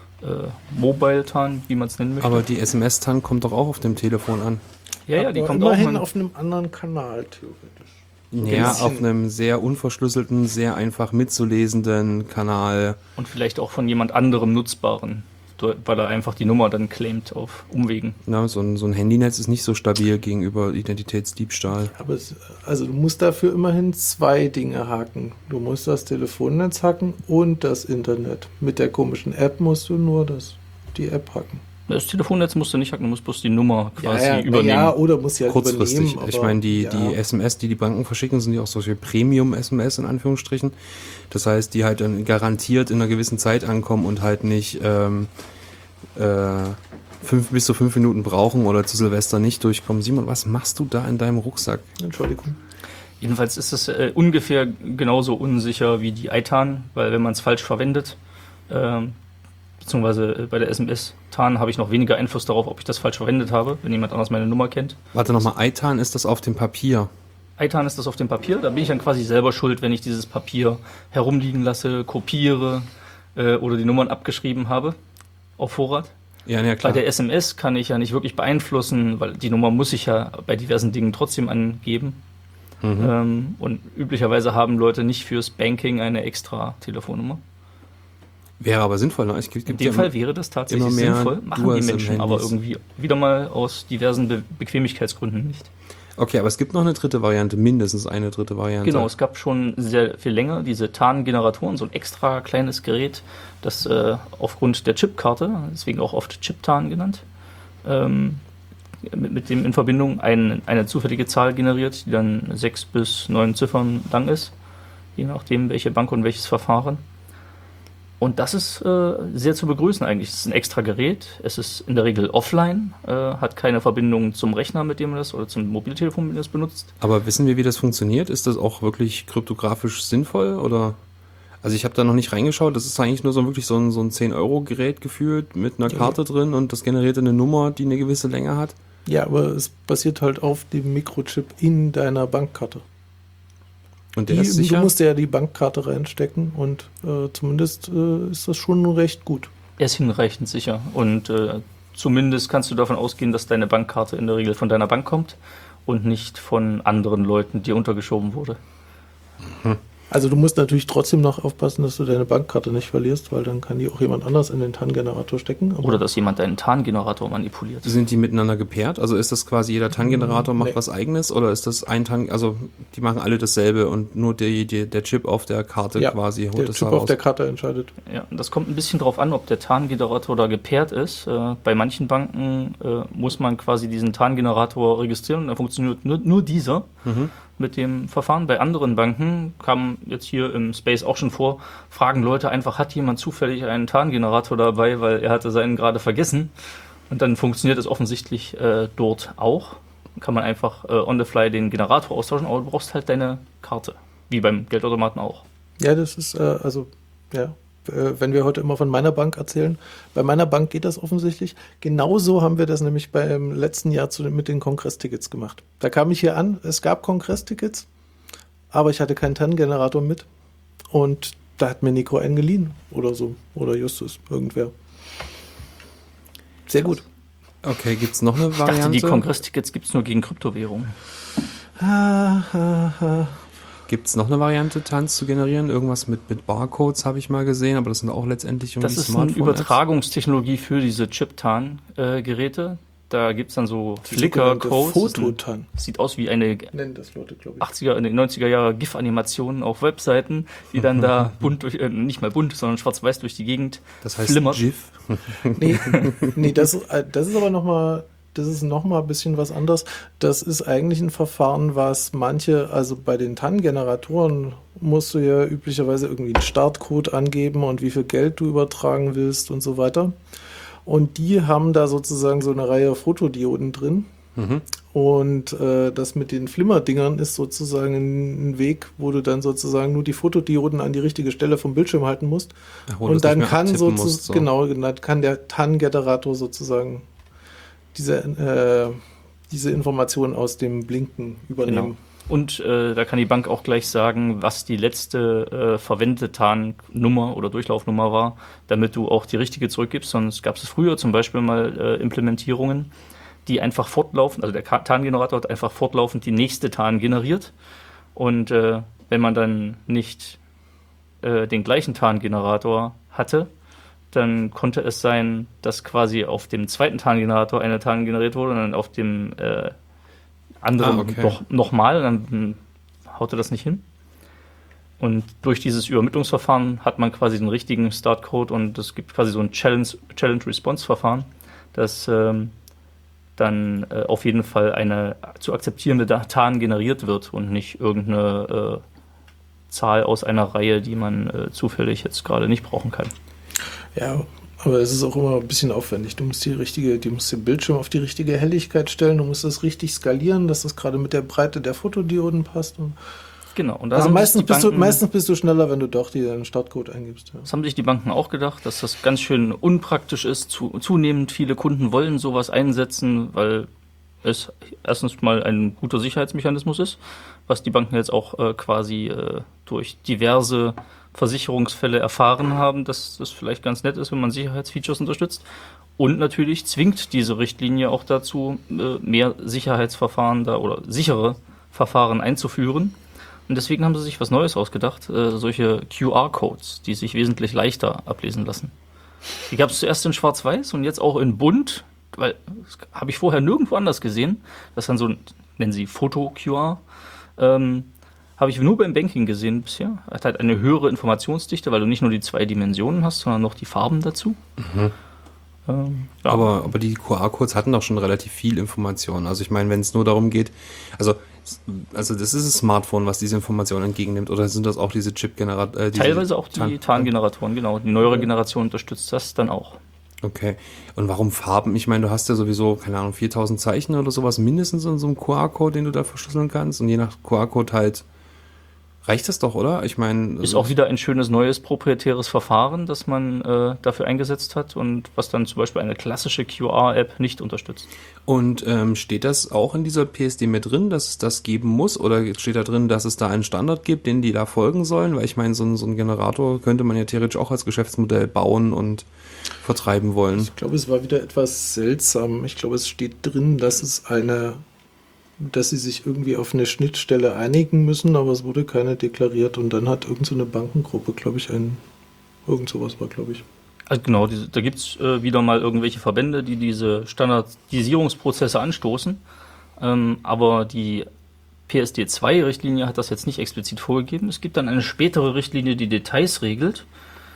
Mobile-TAN, wie man es nennen möchte. Aber die SMS-TAN kommt doch auch auf dem Telefon an. ja, die Aber kommt auch immerhin mal. auf einem anderen Kanal, theoretisch. Ja, bisschen. auf einem sehr unverschlüsselten, sehr einfach mitzulesenden Kanal. Und vielleicht auch von jemand anderem nutzbaren, weil er einfach die Nummer dann claimt auf Umwegen. Na, so ein Handynetz ist nicht so stabil gegenüber Identitätsdiebstahl. Aber also du musst dafür immerhin zwei Dinge hacken. Du musst das Telefonnetz hacken und das Internet. Mit der komischen App musst du nur die App hacken. Das Telefonnetz musst du nicht hacken, du musst bloß die Nummer quasi übernehmen. Ja, oder musst sie halt Kurzfristig. übernehmen. Ich meine, die ja. SMS, die Banken verschicken, sind ja auch solche Premium-SMS in Anführungsstrichen. Das heißt, die halt dann garantiert in einer gewissen Zeit ankommen und halt nicht 5 bis zu 5 Minuten brauchen oder zu Silvester nicht durchkommen. Simon, was machst du da in deinem Rucksack? Entschuldigung. Jedenfalls ist es ungefähr genauso unsicher wie die ITAN, weil wenn man es falsch verwendet, beziehungsweise bei der SMS-TAN habe ich noch weniger Einfluss darauf, ob ich das falsch verwendet habe, wenn jemand anders meine Nummer kennt. Warte nochmal, ITAN ist das auf dem Papier? ITAN ist das auf dem Papier, da bin ich dann quasi selber schuld, wenn ich dieses Papier herumliegen lasse, kopiere oder die Nummern abgeschrieben habe auf Vorrat. Ja, ja, Bei klar. der SMS kann ich ja nicht wirklich beeinflussen, weil die Nummer muss ich ja bei diversen Dingen trotzdem angeben. Und üblicherweise haben Leute nicht fürs Banking eine extra Telefonnummer. Wäre aber sinnvoll. Ne? Es gibt In dem Fall wäre das tatsächlich immer mehr sinnvoll, machen die Dual-SIM-Handys. Menschen aber irgendwie wieder mal aus diversen Bequemlichkeitsgründen nicht. Okay, aber es gibt noch eine dritte Variante, mindestens eine dritte Variante. Genau, es gab schon sehr viel länger diese TAN-Generatoren, so ein extra kleines Gerät, das aufgrund der Chipkarte, deswegen auch oft Chip-TAN genannt, mit dem in Verbindung eine zufällige Zahl generiert, die dann 6 bis 9 Ziffern lang ist, je nachdem welche Bank und welches Verfahren. Und das ist sehr zu begrüßen eigentlich. Es ist ein extra Gerät, es ist in der Regel offline, hat keine Verbindung zum Rechner, mit dem man das, oder zum Mobiltelefon, mit dem man das benutzt. Aber wissen wir, wie das funktioniert? Ist das auch wirklich kryptografisch sinnvoll? Oder? Also ich habe da noch nicht reingeschaut. Das ist eigentlich nur so wirklich so ein 10-Euro-Gerät gefühlt mit einer Karte drin und das generiert eine Nummer, die eine gewisse Länge hat. Ja, aber es basiert halt auf dem Mikrochip in deiner Bankkarte. Und der ist sicher? Du musst ja die Bankkarte reinstecken und zumindest ist das schon recht gut. Er ist hinreichend sicher und zumindest kannst du davon ausgehen, dass deine Bankkarte in der Regel von deiner Bank kommt und nicht von anderen Leuten dir untergeschoben wurde. Also du musst natürlich trotzdem noch aufpassen, dass du deine Bankkarte nicht verlierst, weil dann kann die auch jemand anders in den TAN-Generator stecken. Aber Oder dass jemand deinen TAN-Generator manipuliert. Sind die miteinander gepaart? Also ist das quasi jeder TAN-Generator macht Nee. was Eigenes oder ist das ein TAN, also die machen alle dasselbe und nur der Chip auf der Karte ja, quasi holt der das Chip da auf raus? der Karte entscheidet. Ja, das kommt ein bisschen drauf an, ob der TAN-Generator da gepaart ist. Bei manchen Banken muss man quasi diesen TAN-Generator registrieren und dann funktioniert nur dieser mit dem Verfahren. Bei anderen Banken kam jetzt hier im Space auch schon vor, fragen Leute einfach, hat jemand zufällig einen TAN-Generator dabei, weil er hatte seinen gerade vergessen. Und dann funktioniert es offensichtlich dort auch. Kann man einfach on the fly den Generator austauschen, aber du brauchst halt deine Karte. wie beim Geldautomaten auch. Ja, das ist, wenn wir heute immer von meiner Bank erzählen, bei meiner Bank geht das offensichtlich. Genauso haben wir das nämlich beim letzten Jahr mit den Kongresstickets gemacht. Da kam ich hier an, es gab Kongresstickets, aber ich hatte keinen TAN-Generator mit und da hat mir Nico einen geliehen oder so, oder Justus, irgendwer. Sehr gut. Okay, gibt es noch eine Ich dachte, Variante? die Kongresstickets gibt es nur gegen Kryptowährungen. Gibt es noch eine Variante, Tanz zu generieren? Irgendwas mit Barcodes habe ich mal gesehen, aber das sind auch letztendlich Das ist eine Übertragungstechnologie für diese Chip-TAN-Geräte. Da gibt es dann so Flickr-Codes. Fototan. Sieht aus wie eine Nennen das Leute, glaube ich. 80er, 90er Jahre GIF-Animationen auf Webseiten, die dann da bunt durch, nicht mal bunt, sondern schwarz-weiß durch die Gegend Das heißt flimmert. GIF. Nee, das ist aber nochmal ein bisschen was anderes. Das ist eigentlich ein Verfahren, was also bei den TAN-Generatoren musst du ja üblicherweise irgendwie einen Startcode angeben und wie viel Geld du übertragen willst und so weiter. Und die haben da sozusagen so eine Reihe Fotodioden drin. Und das mit den Flimmerdingern ist sozusagen ein Weg, wo du dann sozusagen nur die Fotodioden an die richtige Stelle vom Bildschirm halten musst. Und dann kann dann kann der TAN-Generator sozusagen diese Informationen aus dem Blinken übernehmen. Genau. Und da kann die Bank auch gleich sagen, was die letzte verwendete TAN-Nummer oder Durchlaufnummer war, damit du auch die richtige zurückgibst. Sonst gab es früher zum Beispiel mal Implementierungen, die einfach fortlaufend, also der TAN-Generator hat einfach fortlaufend die nächste TAN generiert. Und wenn man dann nicht den gleichen TAN-Generator hatte, dann konnte es sein, dass quasi auf dem zweiten TAN-Generator eine TAN generiert wurde und dann auf dem anderen nochmal, dann haute das nicht hin. Und durch dieses Übermittlungsverfahren hat man quasi den richtigen Startcode und es gibt quasi so ein Challenge-Response-Verfahren, das dann auf jeden Fall eine zu akzeptierende TAN generiert wird und nicht irgendeine Zahl aus einer Reihe, die man zufällig jetzt gerade nicht brauchen kann. Ja, aber es ist auch immer ein bisschen aufwendig. Du musst den Bildschirm auf die richtige Helligkeit stellen, du musst das richtig skalieren, dass das gerade mit der Breite der Fotodioden passt. Genau. Und da also meistens bist du schneller, wenn du doch den Startcode eingibst. Ja. Das haben sich die Banken auch gedacht, dass das ganz schön unpraktisch ist. Zunehmend viele Kunden wollen sowas einsetzen, weil es erstens mal ein guter Sicherheitsmechanismus ist, was die Banken jetzt auch quasi durch diverse Versicherungsfälle erfahren haben, dass das vielleicht ganz nett ist, wenn man Sicherheitsfeatures unterstützt. Und natürlich zwingt diese Richtlinie auch dazu, mehr Sicherheitsverfahren oder sichere Verfahren einzuführen. Und deswegen haben sie sich was Neues ausgedacht, solche QR-Codes, die sich wesentlich leichter ablesen lassen. Die gab es zuerst in Schwarz-Weiß und jetzt auch in Bunt, weil das habe ich vorher nirgendwo anders gesehen. Das ist dann so, nennen sie Foto-QR, habe ich nur beim Banking gesehen bisher. Hat halt eine höhere Informationsdichte, weil du nicht nur die 2 Dimensionen hast, sondern noch die Farben dazu. Ja. Aber die QR-Codes hatten doch schon relativ viel Information. Also ich meine, wenn es nur darum geht, also das ist ein Smartphone, was diese Information entgegennimmt, oder sind das auch diese Chip-Generatoren? Teilweise auch die TAN-Generatoren, genau. Die neuere Generation unterstützt das dann auch. Okay. Und warum Farben? Ich meine, du hast ja sowieso, keine Ahnung, 4000 Zeichen oder sowas mindestens in so einem QR-Code, den du da verschlüsseln kannst. Und je nach QR-Code halt reicht das doch, oder? Ich meine... Ist auch wieder ein schönes neues proprietäres Verfahren, das man dafür eingesetzt hat und was dann zum Beispiel eine klassische QR-App nicht unterstützt. Und steht das auch in dieser PSD mit drin, dass es das geben muss? Oder steht da drin, dass es da einen Standard gibt, den die da folgen sollen? Weil ich meine, so ein Generator könnte man ja theoretisch auch als Geschäftsmodell bauen und vertreiben wollen. Ich glaube, es war wieder etwas seltsam. Ich glaube, es steht drin, dass sie sich irgendwie auf eine Schnittstelle einigen müssen, aber es wurde keine deklariert und dann hat irgend so eine Bankengruppe, glaube ich, irgend sowas war, glaube ich. Also genau, da gibt es wieder mal irgendwelche Verbände, die diese Standardisierungsprozesse anstoßen, aber die PSD2-Richtlinie hat das jetzt nicht explizit vorgegeben. Es gibt dann eine spätere Richtlinie, die Details regelt,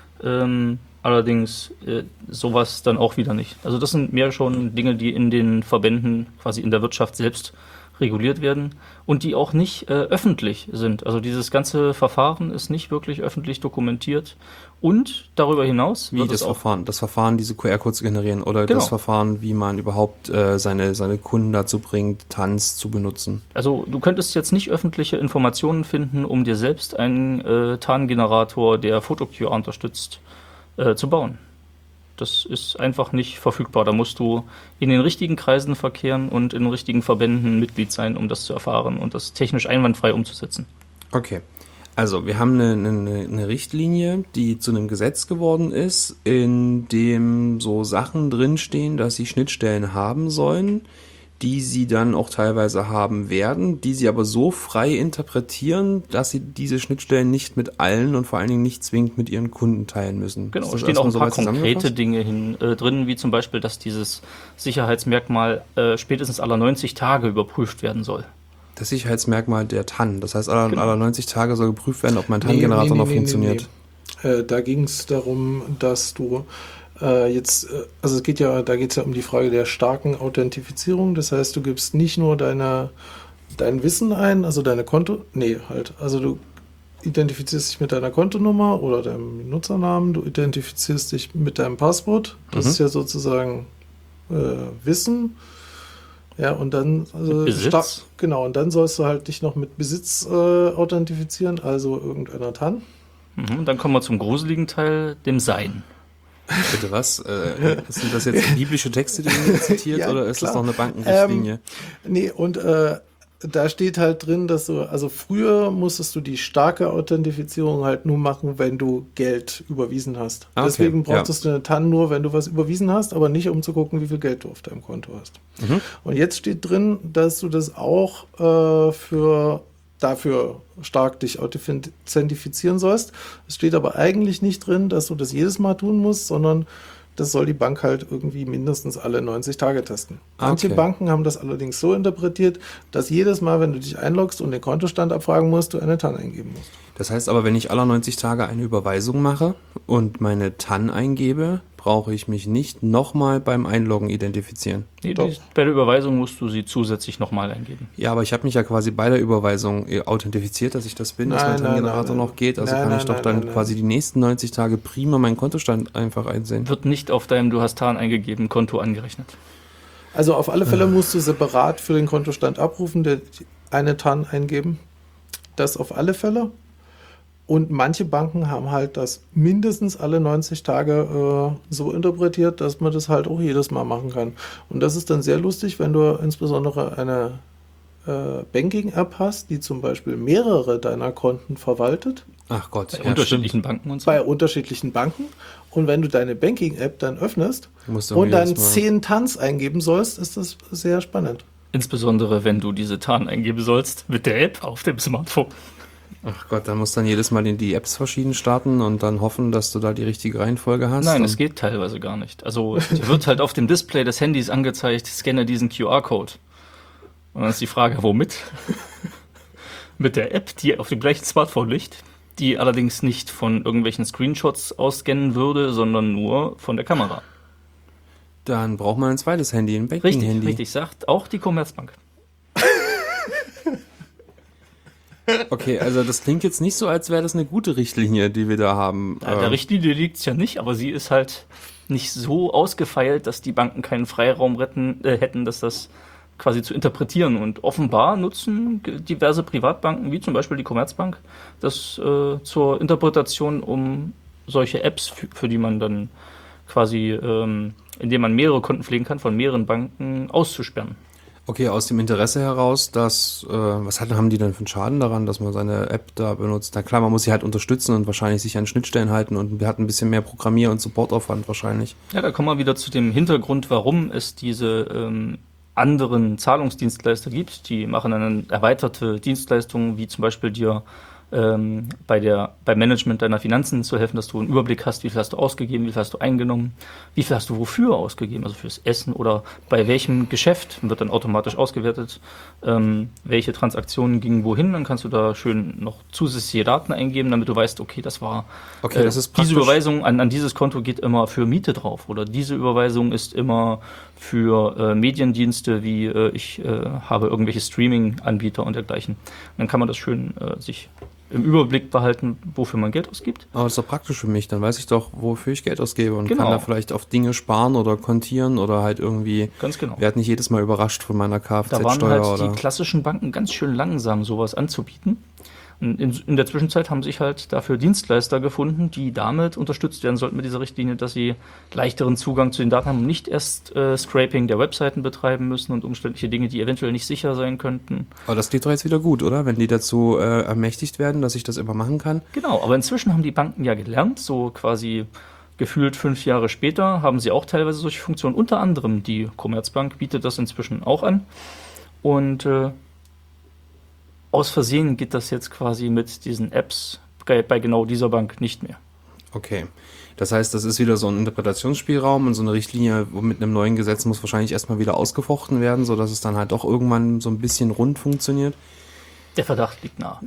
allerdings sowas dann auch wieder nicht. Also das sind mehr schon Dinge, die in den Verbänden quasi in der Wirtschaft selbst reguliert werden und die auch nicht öffentlich sind. Also dieses ganze Verfahren ist nicht wirklich öffentlich dokumentiert und darüber hinaus Wie wird das es auch Verfahren? Das Verfahren, diese QR-Codes zu generieren oder Genau. das Verfahren, wie man überhaupt seine Kunden dazu bringt, Tanz zu benutzen? Also du könntest jetzt nicht öffentliche Informationen finden, um dir selbst einen Tarngenerator, der Foto-QR unterstützt, zu bauen. Das ist einfach nicht verfügbar. Da musst du in den richtigen Kreisen verkehren und in den richtigen Verbänden Mitglied sein, um das zu erfahren und das technisch einwandfrei umzusetzen. Okay. Also, wir haben eine Richtlinie, die zu einem Gesetz geworden ist, in dem so Sachen drinstehen, dass sie Schnittstellen haben sollen, die sie dann auch teilweise haben werden, die sie aber so frei interpretieren, dass sie diese Schnittstellen nicht mit allen und vor allen Dingen nicht zwingend mit ihren Kunden teilen müssen. Genau, Ist es das stehen auch ein erstmal paar soweit konkrete zusammengefasst? Dinge drin, wie zum Beispiel, dass dieses Sicherheitsmerkmal spätestens alle 90 Tage überprüft werden soll. Das Sicherheitsmerkmal der TAN. Das heißt, alle Genau. 90 Tage soll geprüft werden, ob mein TAN-Generator noch funktioniert. Da ging es darum, dass du also da geht es ja um die Frage der starken Authentifizierung. Das heißt, du gibst nicht nur dein Wissen ein, also also du identifizierst dich mit deiner Kontonummer oder deinem Nutzernamen, du identifizierst dich mit deinem Passwort. Das ist ja sozusagen Wissen. Ja, und dann Besitz. genau, und dann sollst du halt dich noch mit Besitz authentifizieren, also irgendeiner TAN. Mhm, dann kommen wir zum gruseligen Teil, dem Sein. Bitte was? Sind das jetzt biblische Texte, die du zitiert, Ja, oder ist das klar. noch eine Bankenrichtlinie? Nee, und da steht halt drin, dass also früher musstest du die starke Authentifizierung halt nur machen, wenn du Geld überwiesen hast. Ah, okay, Deswegen brauchtest du eine TAN nur, wenn du was überwiesen hast, aber nicht, um zu gucken, wie viel Geld du auf deinem Konto hast. Mhm. Und jetzt steht drin, dass du das auch dafür stark dich authentifizieren sollst. Es steht aber eigentlich nicht drin, dass du das jedes Mal tun musst, sondern das soll die Bank halt irgendwie mindestens alle 90 Tage testen. Manche Okay. Banken haben das allerdings so interpretiert, dass jedes Mal, wenn du dich einloggst und den Kontostand abfragen musst, du eine TAN eingeben musst. Das heißt aber, wenn ich alle 90 Tage eine Überweisung mache und meine TAN eingebe, brauche ich mich nicht nochmal beim Einloggen identifizieren. Nee, Doch. bei der Überweisung musst du sie zusätzlich nochmal eingeben. Ja, aber ich habe mich ja quasi bei der Überweisung authentifiziert, dass ich das bin, dass Nein, mein nein, TAN-Generator nein, noch geht. Also nein, kann ich nein, doch nein, dann nein, quasi die nächsten 90 Tage prima meinen Kontostand einfach einsehen. Wird nicht auf deinem Du hast Tarn eingegeben Konto angerechnet. Also auf alle Fälle musst du separat für den Kontostand abrufen, eine TAN eingeben. Das auf alle Fälle. Und manche Banken haben halt das mindestens alle 90 Tage so interpretiert, dass man das halt auch jedes Mal machen kann. Und das ist dann sehr lustig, wenn du insbesondere eine Banking-App hast, die zum Beispiel mehrere deiner Konten verwaltet, Ach Gott, Bei unterschiedlichen Banken und so. bei unterschiedlichen Banken. Und wenn du deine Banking-App dann öffnest Musst du und dann jedes Mal- 10 TANs eingeben sollst, ist das sehr spannend. Insbesondere, wenn du diese Tarn eingeben sollst mit der App auf dem Smartphone. Ach Gott, dann musst du dann jedes Mal die Apps verschieden starten und dann hoffen, dass du da die richtige Reihenfolge hast. Nein, Und es geht teilweise gar nicht. Also dir wird halt auf dem Display des Handys angezeigt, scanne diesen QR-Code. Und dann ist die Frage, womit? Mit der App, die auf dem gleichen Smartphone liegt, die allerdings nicht von irgendwelchen Screenshots ausscannen würde, sondern nur von der Kamera. Dann braucht man ein zweites Handy, ein Richtig, Banking-Handy. richtig, sagt auch die Commerzbank. Okay, also das klingt jetzt nicht so, als wäre das eine gute Richtlinie, die wir da haben. Ja, der Richtlinie liegt es ja nicht, aber sie ist halt nicht so ausgefeilt, dass die Banken keinen Freiraum hätten, das quasi zu interpretieren. Und offenbar nutzen diverse Privatbanken, wie zum Beispiel die Commerzbank, das zur Interpretation, um solche Apps, für die man dann quasi, indem man mehrere Konten pflegen kann, von mehreren Banken auszusperren. Okay, aus dem Interesse heraus, dass, haben die denn für einen Schaden daran, dass man seine App da benutzt? Na klar, man muss sie halt unterstützen und wahrscheinlich sich an Schnittstellen halten und wir hatten ein bisschen mehr Programmier- und Supportaufwand wahrscheinlich. Ja, da kommen wir wieder zu dem Hintergrund, warum es diese anderen Zahlungsdienstleister gibt. Die machen eine erweiterte Dienstleistung, wie zum Beispiel dir beim Management deiner Finanzen zu helfen, dass du einen Überblick hast, wie viel hast du ausgegeben, wie viel hast du eingenommen, wie viel hast du wofür ausgegeben, also fürs Essen oder bei welchem Geschäft wird dann automatisch ausgewertet, welche Transaktionen gingen wohin, dann kannst du da schön noch zusätzliche Daten eingeben, damit du weißt, okay, das war das ist diese Überweisung an dieses Konto geht immer für Miete drauf oder diese Überweisung ist immer für Mediendienste, wie ich habe irgendwelche Streaming-Anbieter und dergleichen. Und dann kann man das schön sich im Überblick behalten, wofür man Geld ausgibt. Aber das ist doch praktisch für mich, dann weiß ich doch, wofür ich Geld ausgebe und Genau. kann da vielleicht auf Dinge sparen oder kontieren oder halt irgendwie, Ganz genau. werde nicht jedes Mal überrascht von meiner Da waren Kfz-Steuer halt oder... die klassischen Banken ganz schön langsam, sowas anzubieten. Und in der Zwischenzeit haben sich halt dafür Dienstleister gefunden, die damit unterstützt werden sollten mit dieser Richtlinie, dass sie leichteren Zugang zu den Daten haben und nicht erst Scraping der Webseiten betreiben müssen und umständliche Dinge, die eventuell nicht sicher sein könnten. Aber das geht doch jetzt wieder gut, oder? Wenn die dazu ermächtigt werden, dass ich das immer machen kann. Genau, aber inzwischen haben die Banken ja gelernt, so quasi gefühlt 5 Jahre später haben sie auch teilweise solche Funktionen. Unter anderem die Commerzbank bietet das inzwischen auch an. Und aus Versehen geht das jetzt quasi mit diesen Apps bei genau dieser Bank nicht mehr. Okay. Das heißt, das ist wieder so ein Interpretationsspielraum und so eine Richtlinie mit einem neuen Gesetz muss wahrscheinlich erstmal wieder ausgefochten werden, sodass es dann halt doch irgendwann so ein bisschen rund funktioniert. Der Verdacht liegt nahe.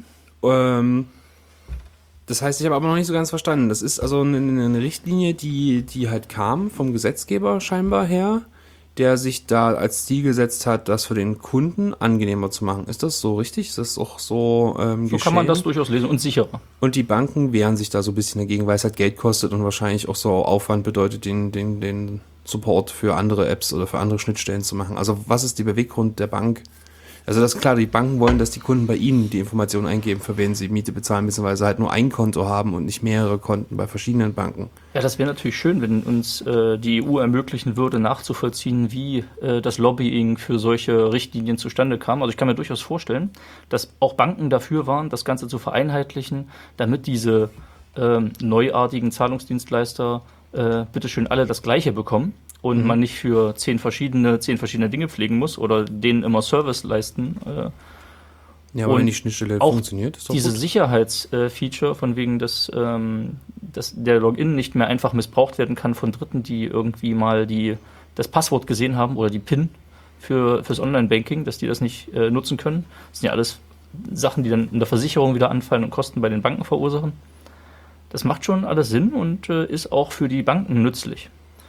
Das heißt, ich habe aber noch nicht so ganz verstanden. Das ist also eine Richtlinie, die halt kam vom Gesetzgeber scheinbar her, der sich da als Ziel gesetzt hat, das für den Kunden angenehmer zu machen. Ist das so richtig? Ist das auch so So kann man das durchaus lesen und sicherer. Und die Banken wehren sich da so ein bisschen dagegen, weil es halt Geld kostet und wahrscheinlich auch so Aufwand bedeutet, den Support für andere Apps oder für andere Schnittstellen zu machen. Also was ist der Beweggrund der Bank? Also das ist klar, die Banken wollen, dass die Kunden bei ihnen die Informationen eingeben, für wen sie Miete bezahlen, beziehungsweise halt nur ein Konto haben und nicht mehrere Konten bei verschiedenen Banken. Ja, das wäre natürlich schön, wenn uns die EU ermöglichen würde, nachzuvollziehen, wie das Lobbying für solche Richtlinien zustande kam. Also ich kann mir durchaus vorstellen, dass auch Banken dafür waren, das Ganze zu vereinheitlichen, damit diese neuartigen Zahlungsdienstleister bitteschön alle das Gleiche bekommen und man nicht für 10 verschiedene Dinge pflegen muss oder denen immer Service leisten. Ja, aber und wenn die Schnittstelle auch funktioniert, ist doch diese gut. Sicherheitsfeature, von wegen, dass der Login nicht mehr einfach missbraucht werden kann von Dritten, die irgendwie mal das Passwort gesehen haben oder die PIN fürs Online-Banking, dass die das nicht nutzen können. Das sind ja alles Sachen, die dann in der Versicherung wieder anfallen und Kosten bei den Banken verursachen. Das macht schon alles Sinn und ist auch für die Banken nützlich.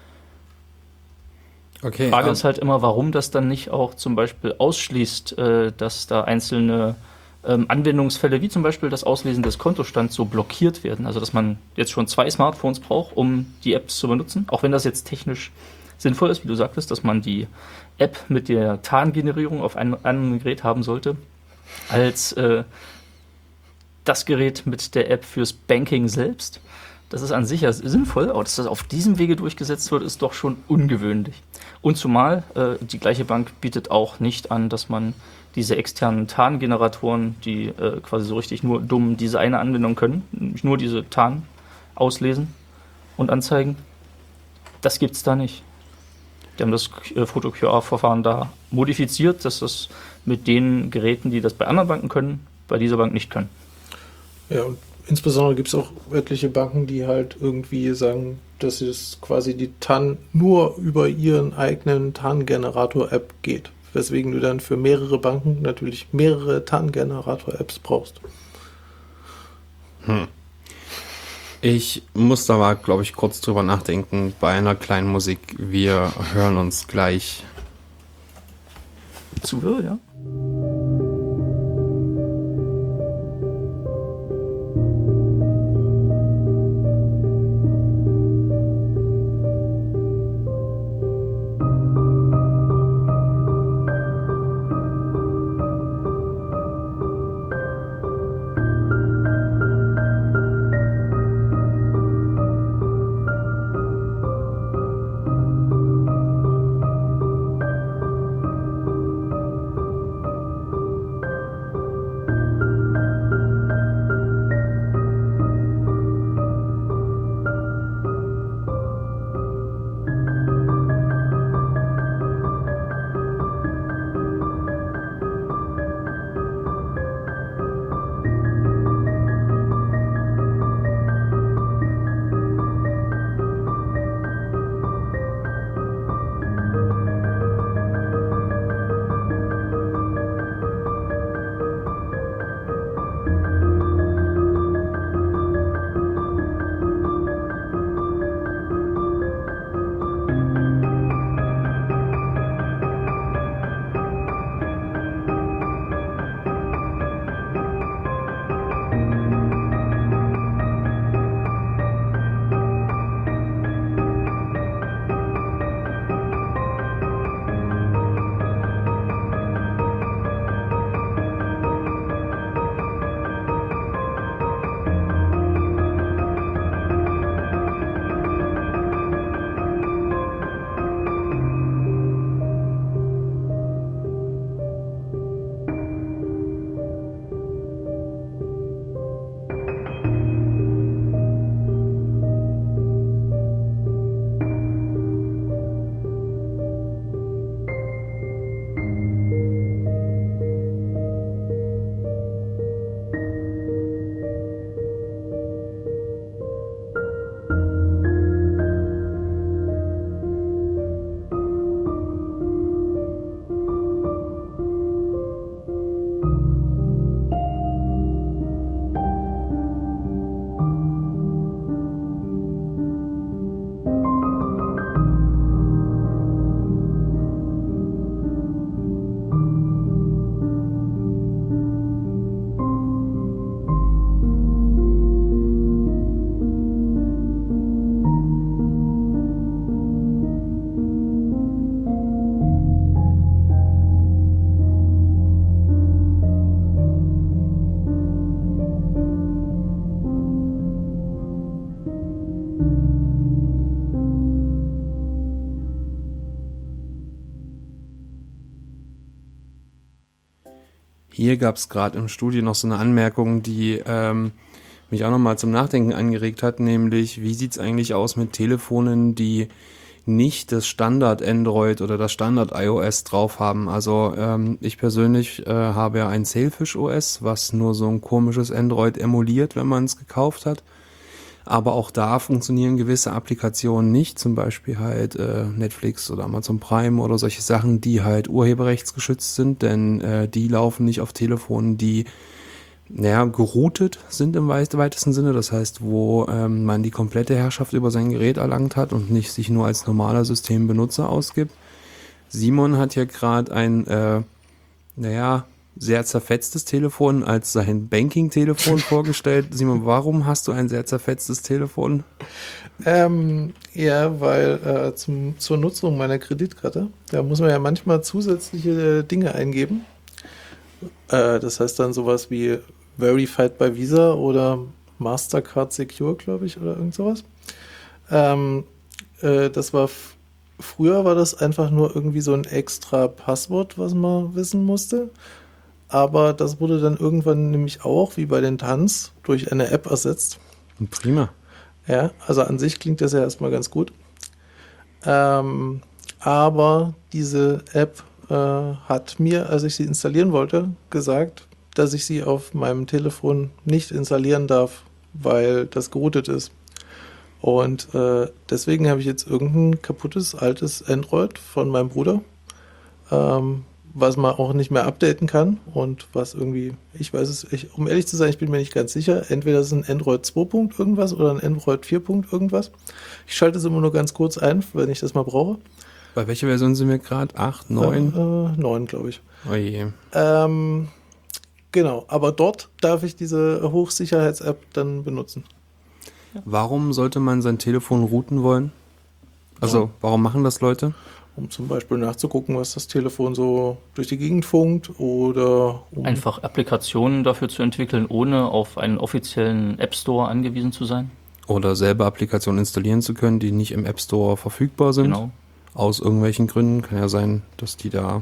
Okay, Die Frage ist halt immer, warum das dann nicht auch zum Beispiel ausschließt, dass da einzelne Anwendungsfälle, wie zum Beispiel das Auslesen des Kontostands, so blockiert werden. Also dass man jetzt schon 2 Smartphones braucht, um die Apps zu benutzen. Auch wenn das jetzt technisch sinnvoll ist, wie du sagtest, dass man die App mit der TAN-Generierung auf einem anderen Gerät haben sollte, als das Gerät mit der App fürs Banking selbst. Das ist an sich ja sinnvoll, aber dass das auf diesem Wege durchgesetzt wird, ist doch schon ungewöhnlich. Und zumal die gleiche Bank bietet auch nicht an, dass man diese externen TAN-Generatoren, die quasi so richtig nur dumm diese eine Anwendung können, nämlich nur diese TAN auslesen und anzeigen, das gibt's da nicht. Die haben das Foto-QR-Verfahren da modifiziert, dass das mit den Geräten, die das bei anderen Banken können, bei dieser Bank nicht können. Ja, und insbesondere gibt es auch etliche Banken, die halt irgendwie sagen, dass es quasi die TAN nur über ihren eigenen TAN-Generator-App geht. Weswegen du dann für mehrere Banken natürlich mehrere TAN-Generator-Apps brauchst. Ich muss da mal, glaube ich, kurz drüber nachdenken bei einer kleinen Musik. Wir hören uns gleich. Zuhöre, ja. Hier gab es gerade im Studio noch so eine Anmerkung, die mich auch nochmal zum Nachdenken angeregt hat, nämlich wie sieht's eigentlich aus mit Telefonen, die nicht das Standard Android oder das Standard iOS drauf haben. Also ich persönlich habe ja ein Sailfish OS, was nur so ein komisches Android emuliert, wenn man es gekauft hat. Aber auch da funktionieren gewisse Applikationen nicht, zum Beispiel halt Netflix oder Amazon Prime oder solche Sachen, die halt urheberrechtsgeschützt sind, denn die laufen nicht auf Telefonen, die geroutet sind im weitesten Sinne. Das heißt, wo man die komplette Herrschaft über sein Gerät erlangt hat und nicht sich nur als normaler Systembenutzer ausgibt. Simon hat hier gerade ein sehr zerfetztes Telefon als sein Banking-Telefon vorgestellt. Simon, warum hast du ein sehr zerfetztes Telefon? Weil zur Nutzung meiner Kreditkarte, da muss man ja manchmal zusätzliche Dinge eingeben. Das heißt dann sowas wie Verified by Visa oder Mastercard Secure, glaube ich, oder irgend sowas. Das war früher war das einfach nur irgendwie so ein extra Passwort, was man wissen musste. Aber das wurde dann irgendwann nämlich auch, wie bei den TANs, durch eine App ersetzt. Prima. Ja, also an sich klingt das ja erstmal ganz gut. Aber diese App hat mir, als ich sie installieren wollte, gesagt, dass ich sie auf meinem Telefon nicht installieren darf, weil das geroutet ist. Und deswegen habe ich jetzt irgendein kaputtes, altes Android von meinem Bruder, was man auch nicht mehr updaten kann und was irgendwie, ich weiß es, um ehrlich zu sein, ich bin mir nicht ganz sicher, entweder ist es ein Android 2. irgendwas oder ein Android 4. irgendwas. Ich schalte es immer nur ganz kurz ein, wenn ich das mal brauche. Bei welcher Version sind wir gerade? 8, 9? 9, glaube ich. Oh je. Genau, aber dort darf ich diese Hochsicherheits-App dann benutzen. Warum sollte man sein Telefon routen wollen? Also, warum machen das Leute? Um zum Beispiel nachzugucken, was das Telefon so durch die Gegend funkt oder Einfach Applikationen dafür zu entwickeln, ohne auf einen offiziellen App Store angewiesen zu sein. Oder selber Applikationen installieren zu können, die nicht im App Store verfügbar sind. Genau. Aus irgendwelchen Gründen. Kann ja sein, dass die da,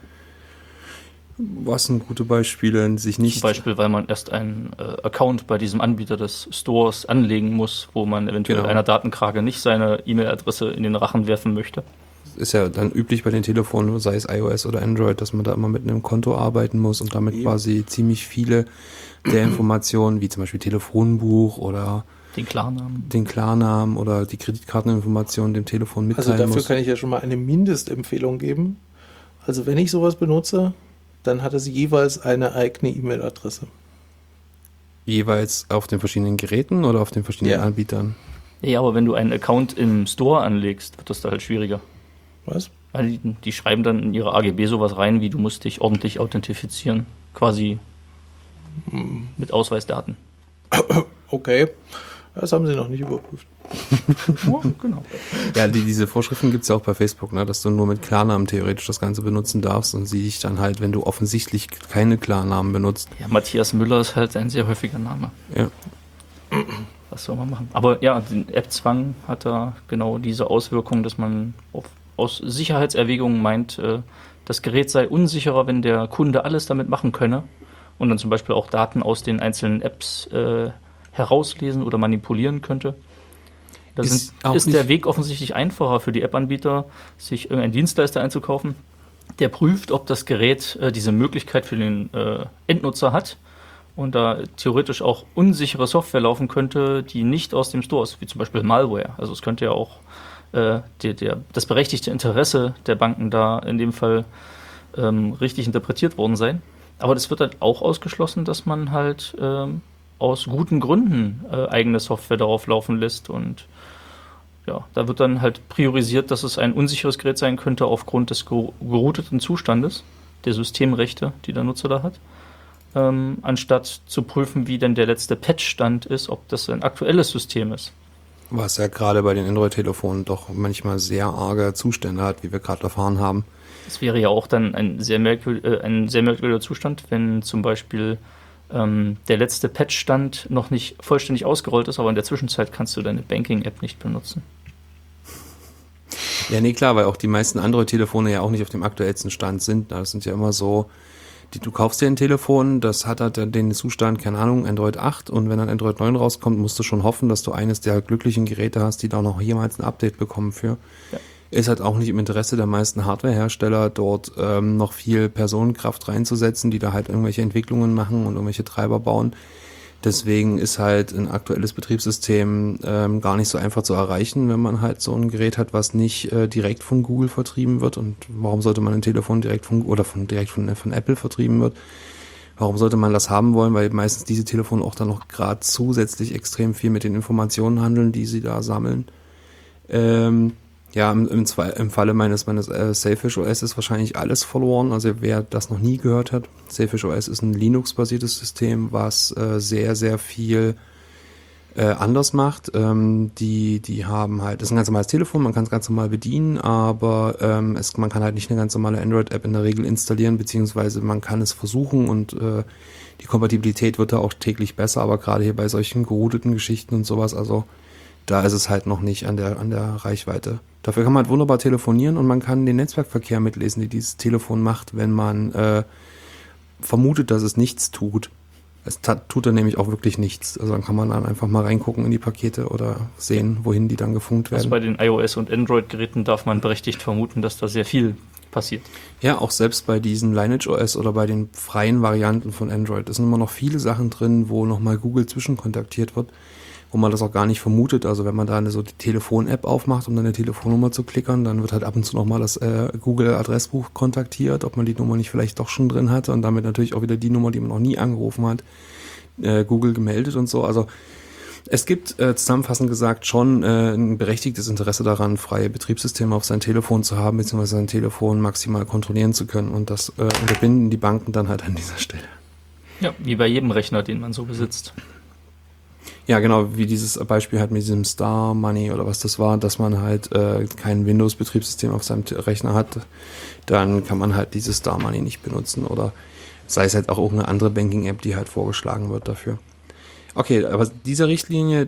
was sind gute Beispiele, sich nicht... Zum Beispiel, weil man erst einen Account bei diesem Anbieter des Stores anlegen muss, wo man eventuell einer Datenkrake nicht seine E-Mail-Adresse in den Rachen werfen möchte. Ist ja dann üblich bei den Telefonen, sei es iOS oder Android, dass man da immer mit einem Konto arbeiten muss und damit quasi ziemlich viele der Informationen, wie zum Beispiel Telefonbuch oder den Klarnamen oder die Kreditkarteninformationen dem Telefon mitteilen muss. Also dafür kann ich ja schon mal eine Mindestempfehlung geben. Also wenn ich sowas benutze, dann hat es jeweils eine eigene E-Mail-Adresse. Jeweils auf den verschiedenen Geräten oder auf den verschiedenen Anbietern? Ja, aber wenn du einen Account im Store anlegst, wird das da halt schwieriger. Was? Weil die schreiben dann in ihre AGB sowas rein, wie du musst dich ordentlich authentifizieren. Quasi mit Ausweisdaten. Okay, das haben sie noch nicht überprüft. Ja, genau. Ja, diese Vorschriften gibt es ja auch bei Facebook, ne, dass du nur mit Klarnamen theoretisch das Ganze benutzen darfst und sie dich dann halt, wenn du offensichtlich keine Klarnamen benutzt. Ja, Matthias Müller ist halt ein sehr häufiger Name. Ja. Was soll man machen? Aber ja, den App-Zwang hat da genau diese Auswirkung, dass man aus Sicherheitserwägungen meint, das Gerät sei unsicherer, wenn der Kunde alles damit machen könne und dann zum Beispiel auch Daten aus den einzelnen Apps herauslesen oder manipulieren könnte. Da ist der Weg offensichtlich einfacher für die App-Anbieter, sich irgendeinen Dienstleister einzukaufen, der prüft, ob das Gerät diese Möglichkeit für den Endnutzer hat und da theoretisch auch unsichere Software laufen könnte, die nicht aus dem Store ist, wie zum Beispiel Malware. Also es könnte ja auch das berechtigte Interesse der Banken da in dem Fall richtig interpretiert worden sein. Aber das wird halt auch ausgeschlossen, dass man halt aus guten Gründen eigene Software darauf laufen lässt und ja, da wird dann halt priorisiert, dass es ein unsicheres Gerät sein könnte aufgrund des gerouteten Zustandes, der Systemrechte, die der Nutzer da hat, anstatt zu prüfen, wie denn der letzte Patch-Stand ist, ob das ein aktuelles System ist. Was ja gerade bei den Android-Telefonen doch manchmal sehr arge Zustände hat, wie wir gerade erfahren haben. Es wäre ja auch dann ein sehr merkwürdiger Zustand, wenn zum Beispiel der letzte Patch-Stand noch nicht vollständig ausgerollt ist, aber in der Zwischenzeit kannst du deine Banking-App nicht benutzen. Ja, nee, klar, weil auch die meisten Android-Telefone ja auch nicht auf dem aktuellsten Stand sind. Das sind ja immer so Du kaufst dir ein Telefon, das hat halt den Zustand, keine Ahnung, Android 8 und wenn dann Android 9 rauskommt, musst du schon hoffen, dass du eines der glücklichen Geräte hast, die da noch jemals ein Update bekommen für. Ja. Ist halt auch nicht im Interesse der meisten Hardwarehersteller, dort noch viel Personenkraft reinzusetzen, die da halt irgendwelche Entwicklungen machen und irgendwelche Treiber bauen. Deswegen ist halt ein aktuelles Betriebssystem gar nicht so einfach zu erreichen, wenn man halt so ein Gerät hat, was nicht direkt von Google vertrieben wird. Und warum sollte man ein Telefon direkt von Apple vertrieben wird? Warum sollte man das haben wollen? Weil meistens diese Telefone auch dann noch gerade zusätzlich extrem viel mit den Informationen handeln, die sie da sammeln. Ja, im Falle meines Sailfish OS ist wahrscheinlich alles verloren. Also wer das noch nie gehört hat, Sailfish OS ist ein Linux-basiertes System, was sehr, sehr viel anders macht. Die haben halt, das ist ein ganz normales Telefon, man kann es ganz normal bedienen, aber man kann halt nicht eine ganz normale Android-App in der Regel installieren, beziehungsweise man kann es versuchen und die Kompatibilität wird da auch täglich besser, aber gerade hier bei solchen gerouteten Geschichten und sowas, also da ist es halt noch nicht an der Reichweite. Dafür kann man halt wunderbar telefonieren und man kann den Netzwerkverkehr mitlesen, die dieses Telefon macht, wenn man vermutet, dass es nichts tut. Es tut dann nämlich auch wirklich nichts. Also dann kann man dann einfach mal reingucken in die Pakete oder sehen, wohin die dann gefunkt werden. Also bei den iOS- und Android-Geräten darf man berechtigt vermuten, dass da sehr viel passiert. Ja, auch selbst bei diesen Lineage OS oder bei den freien Varianten von Android. Es sind immer noch viele Sachen drin, wo nochmal Google zwischenkontaktiert wird, wo man das auch gar nicht vermutet. Also wenn man da so die Telefon-App aufmacht, um dann eine Telefonnummer zu klickern, dann wird halt ab und zu nochmal das Google-Adressbuch kontaktiert, ob man die Nummer nicht vielleicht doch schon drin hatte und damit natürlich auch wieder die Nummer, die man noch nie angerufen hat, Google gemeldet und so. Also es gibt zusammenfassend gesagt schon ein berechtigtes Interesse daran, freie Betriebssysteme auf sein Telefon zu haben, beziehungsweise sein Telefon maximal kontrollieren zu können und das unterbinden die Banken dann halt an dieser Stelle. Ja, wie bei jedem Rechner, den man so besitzt. Ja, genau, wie dieses Beispiel halt mit diesem Star Money oder was das war, dass man halt kein Windows-Betriebssystem auf seinem Rechner hat, dann kann man halt dieses Star Money nicht benutzen oder sei es halt auch irgendeine andere Banking-App, die halt vorgeschlagen wird dafür. Okay, aber diese Richtlinie,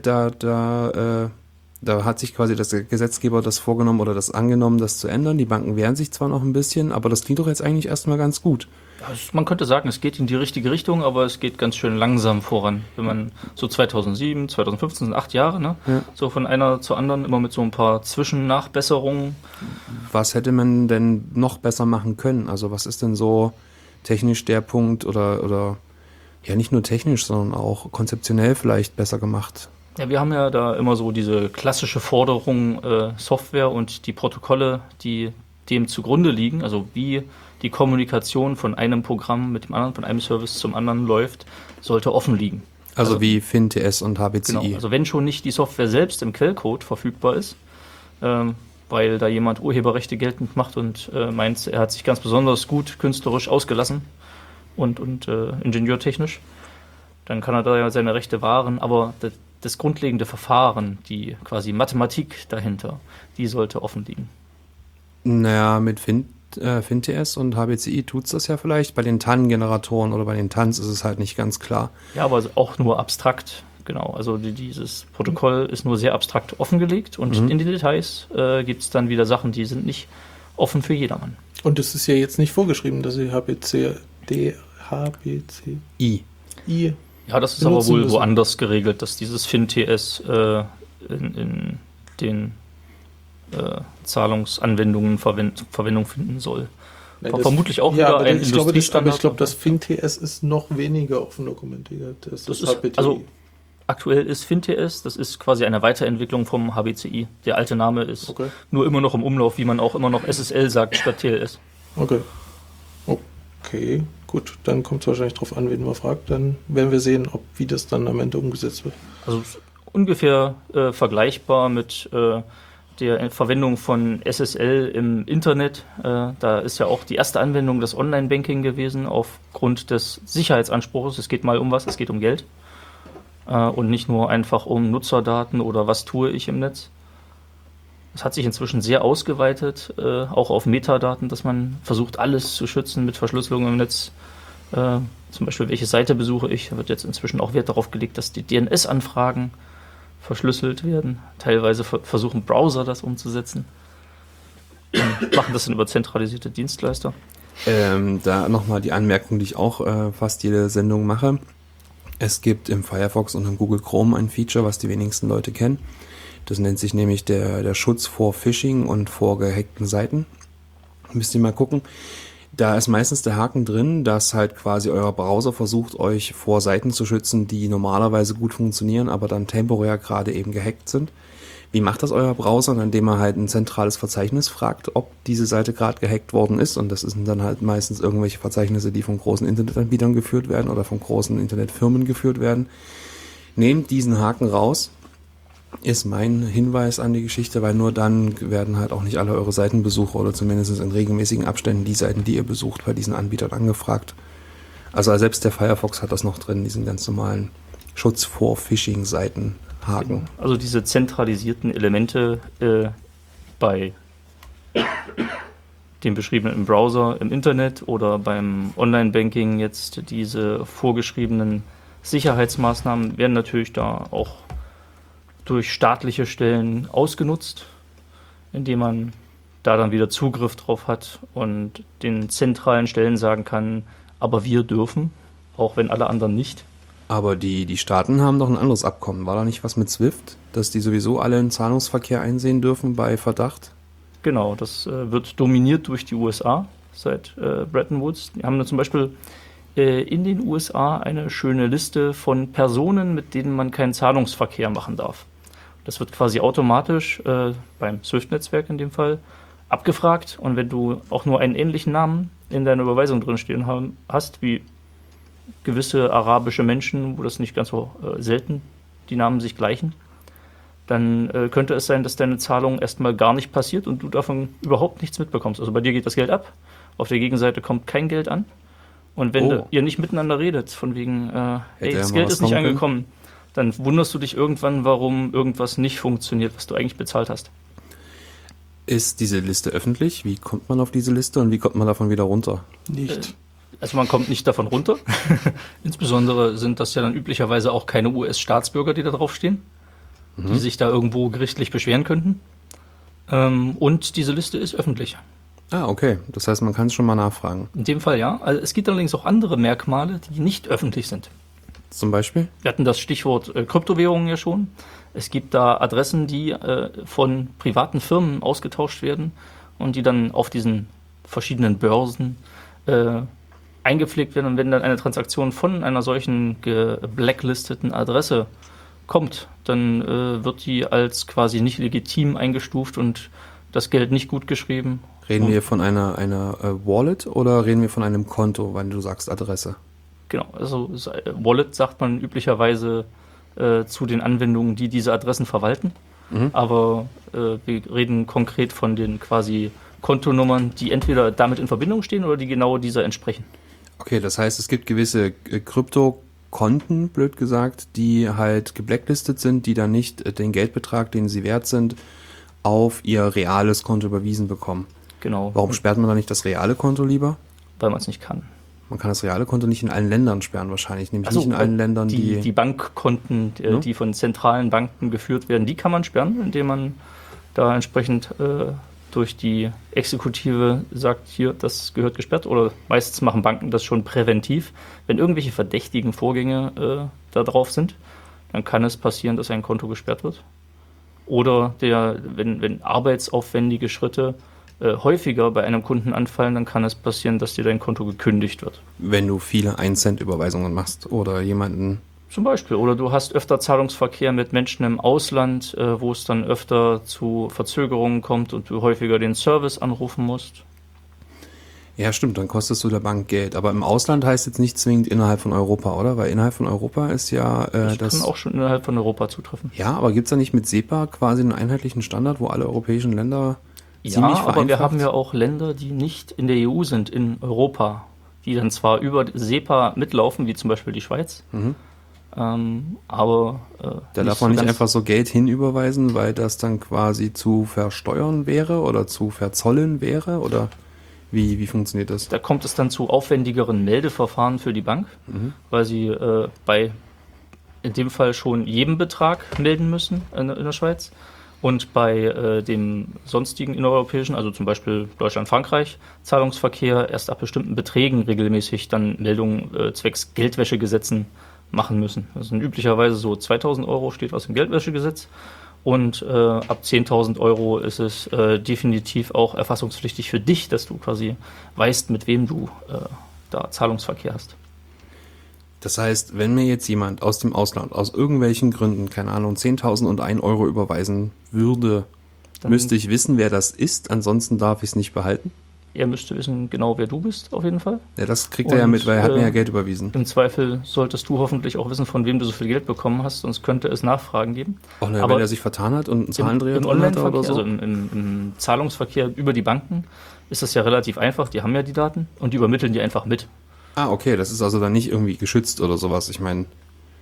da hat sich quasi der Gesetzgeber das vorgenommen oder das angenommen, das zu ändern. Die Banken wehren sich zwar noch ein bisschen, aber das klingt doch jetzt eigentlich erstmal ganz gut. Man könnte sagen, es geht in die richtige Richtung, aber es geht ganz schön langsam voran. Wenn man so 2007, 2015 sind 8 Jahre, ne? Ja. So von einer zur anderen, immer mit so ein paar Zwischennachbesserungen. Was hätte man denn noch besser machen können? Also was ist denn so technisch der Punkt oder ja nicht nur technisch, sondern auch konzeptionell vielleicht besser gemacht? Ja, wir haben ja da immer so diese klassische Forderung, Software und die Protokolle, die dem zugrunde liegen, also wie die Kommunikation von einem Programm mit dem anderen, von einem Service zum anderen läuft, sollte offen liegen. Also wie FinTS und HBCI. Genau, also wenn schon nicht die Software selbst im Quellcode verfügbar ist, weil da jemand Urheberrechte geltend macht und meint, er hat sich ganz besonders gut künstlerisch ausgelassen und ingenieurtechnisch, dann kann er da ja seine Rechte wahren, aber das grundlegende Verfahren, die quasi Mathematik dahinter, die sollte offen liegen. Naja, mit FinTS und HBCI tut's das ja vielleicht. Bei den TAN-Generatoren oder bei den TANs ist es halt nicht ganz klar. Ja, aber auch nur abstrakt, genau. Also dieses Protokoll ist nur sehr abstrakt offengelegt und in den Details gibt es dann wieder Sachen, die sind nicht offen für jedermann. Und es ist ja jetzt nicht vorgeschrieben, dass sie HBCI. Ja, das ist aber wohl woanders geregelt, dass dieses FinTS in den Zahlungsanwendungen Verwendung finden soll. Nein, vermutlich auch wieder ein Industriestandard. Aber ich glaube, das FinTS ist noch weniger offen dokumentiert. Das ist also aktuell ist FinTS, das ist quasi eine Weiterentwicklung vom HBCI. Der alte Name ist nur immer noch im Umlauf, wie man auch immer noch SSL sagt statt TLS. Okay, gut, dann kommt es wahrscheinlich drauf an, wen man fragt. Dann werden wir sehen, wie das dann am Ende umgesetzt wird. Also ungefähr vergleichbar mit der Verwendung von SSL im Internet. Da ist ja auch die erste Anwendung das Online-Banking gewesen aufgrund des Sicherheitsanspruchs. Es geht mal um was, es geht um Geld. Und nicht nur einfach um Nutzerdaten oder was tue ich im Netz. Es hat sich inzwischen sehr ausgeweitet, auch auf Metadaten, dass man versucht, alles zu schützen mit Verschlüsselung im Netz. Zum Beispiel, welche Seite besuche ich. Da wird jetzt inzwischen auch Wert darauf gelegt, dass die DNS-Anfragen verschlüsselt werden. Teilweise versuchen Browser das umzusetzen. Machen das dann über zentralisierte Dienstleister. Da nochmal die Anmerkung, die ich auch fast jede Sendung mache. Es gibt im Firefox und im Google Chrome ein Feature, was die wenigsten Leute kennen. Das nennt sich nämlich der Schutz vor Phishing und vor gehackten Seiten. Müsst ihr mal gucken. Da ist meistens der Haken drin, dass halt quasi euer Browser versucht, euch vor Seiten zu schützen, die normalerweise gut funktionieren, aber dann temporär gerade eben gehackt sind. Wie macht das euer Browser? Indem er halt ein zentrales Verzeichnis fragt, ob diese Seite gerade gehackt worden ist. Und das sind dann halt meistens irgendwelche Verzeichnisse, die von großen Internetanbietern geführt werden oder von großen Internetfirmen geführt werden. Nehmt diesen Haken raus, ist mein Hinweis an die Geschichte, weil nur dann werden halt auch nicht alle eure Seitenbesucher oder zumindest in regelmäßigen Abständen die Seiten, die ihr besucht, bei diesen Anbietern angefragt. Also selbst der Firefox hat das noch drin, diesen ganz normalen Schutz vor Phishing-Seiten. Haken. Also diese zentralisierten Elemente bei dem beschriebenen im Browser, im Internet oder beim Online-Banking jetzt diese vorgeschriebenen Sicherheitsmaßnahmen werden natürlich da auch durch staatliche Stellen ausgenutzt, indem man da dann wieder Zugriff drauf hat und den zentralen Stellen sagen kann, aber wir dürfen, auch wenn alle anderen nicht. Aber die Staaten haben doch ein anderes Abkommen. War da nicht was mit SWIFT, dass die sowieso alle einen Zahlungsverkehr einsehen dürfen bei Verdacht? Genau, das wird dominiert durch die USA seit Bretton Woods. Die haben zum Beispiel in den USA eine schöne Liste von Personen, mit denen man keinen Zahlungsverkehr machen darf. Das wird quasi automatisch beim SWIFT-Netzwerk in dem Fall abgefragt. Und wenn du auch nur einen ähnlichen Namen in deiner Überweisung drinstehen hast, wie gewisse arabische Menschen, wo das nicht ganz so selten die Namen sich gleichen, dann könnte es sein, dass deine Zahlung erstmal gar nicht passiert und du davon überhaupt nichts mitbekommst. Also bei dir geht das Geld ab, auf der Gegenseite kommt kein Geld an. Und wenn ihr nicht miteinander redet, von wegen, hey, das Geld ist nicht angekommen, dann wunderst du dich irgendwann, warum irgendwas nicht funktioniert, was du eigentlich bezahlt hast. Ist diese Liste öffentlich? Wie kommt man auf diese Liste und wie kommt man davon wieder runter? Nicht. Also man kommt nicht davon runter. Insbesondere sind das ja dann üblicherweise auch keine US-Staatsbürger, die da draufstehen, die sich da irgendwo gerichtlich beschweren könnten. Und diese Liste ist öffentlich. Ah, okay. Das heißt, man kann es schon mal nachfragen. In dem Fall ja. Also es gibt allerdings auch andere Merkmale, die nicht öffentlich sind. Zum Beispiel? Wir hatten das Stichwort Kryptowährungen ja schon. Es gibt da Adressen, die von privaten Firmen ausgetauscht werden und die dann auf diesen verschiedenen Börsen eingepflegt werden. Und wenn dann eine Transaktion von einer solchen gebblacklisteten Adresse kommt, dann wird die als quasi nicht legitim eingestuft und das Geld nicht gut geschrieben. Reden wir von einer Wallet oder reden wir von einem Konto, wenn du sagst Adresse? Genau, also Wallet sagt man üblicherweise zu den Anwendungen, die diese Adressen verwalten. Aber wir reden konkret von den quasi Kontonummern, die entweder damit in Verbindung stehen oder die genau dieser entsprechen. Okay, das heißt, es gibt gewisse Kryptokonten, blöd gesagt, die halt geblacklistet sind, die dann nicht den Geldbetrag, den sie wert sind, auf ihr reales Konto überwiesen bekommen. Genau. Warum sperrt man da nicht das reale Konto lieber? Weil man es nicht kann. Man kann das reale Konto nicht in allen Ländern sperren wahrscheinlich, nämlich nicht in allen Ländern, die Bankkonten, die von zentralen Banken geführt werden, die kann man sperren, indem man da entsprechend durch die Exekutive sagt, hier, das gehört gesperrt. Oder meistens machen Banken das schon präventiv. Wenn irgendwelche verdächtigen Vorgänge da drauf sind, dann kann es passieren, dass ein Konto gesperrt wird. Oder wenn arbeitsaufwendige Schritte häufiger bei einem Kunden anfallen, dann kann es passieren, dass dir dein Konto gekündigt wird. Wenn du viele 1-Cent-Überweisungen machst oder jemanden... Zum Beispiel. Oder du hast öfter Zahlungsverkehr mit Menschen im Ausland, wo es dann öfter zu Verzögerungen kommt und du häufiger den Service anrufen musst. Ja, stimmt, dann kostest du der Bank Geld. Aber im Ausland heißt jetzt nicht zwingend innerhalb von Europa, oder? Weil innerhalb von Europa ist ja das kann auch schon innerhalb von Europa zutreffen. Ja, aber gibt es da nicht mit SEPA quasi einen einheitlichen Standard, wo alle europäischen Länder ziemlich vereinfacht? Ja, aber wir haben ja auch Länder, die nicht in der EU sind, in Europa, die dann zwar über SEPA mitlaufen, wie zum Beispiel die Schweiz, aber da darf man nicht einfach so Geld hinüberweisen, weil das dann quasi zu versteuern wäre oder zu verzollen wäre, oder wie funktioniert das? Da kommt es dann zu aufwendigeren Meldeverfahren für die Bank, weil sie bei in dem Fall schon jedem Betrag melden müssen in der Schweiz Und bei dem sonstigen innereuropäischen, also zum Beispiel Deutschland, Frankreich, Zahlungsverkehr erst ab bestimmten Beträgen regelmäßig dann Meldungen zwecks Geldwäschegesetzen machen müssen. Das sind üblicherweise so 2.000 Euro, steht was im Geldwäschegesetz. Und ab 10.000 Euro ist es definitiv auch erfassungspflichtig für dich, dass du quasi weißt, mit wem du da Zahlungsverkehr hast. Das heißt, wenn mir jetzt jemand aus dem Ausland, aus irgendwelchen Gründen, keine Ahnung, 10.001 Euro überweisen würde, Dann müsste ich wissen, wer das ist, ansonsten darf ich es nicht behalten? Er müsste wissen genau, wer du bist, auf jeden Fall. Ja, das kriegt er ja mit, weil er hat mir ja Geld überwiesen. Im Zweifel solltest du hoffentlich auch wissen, von wem du so viel Geld bekommen hast, sonst könnte es Nachfragen geben. Auch ne, Aber wenn er sich vertan hat und einen Zahlendreher im drin hatte oder Online-Verkehr, so? also im Zahlungsverkehr über die Banken, ist das ja relativ einfach. Die haben ja die Daten und die übermitteln die einfach mit. Ah, okay, das ist also dann nicht irgendwie geschützt oder sowas. Ich meine,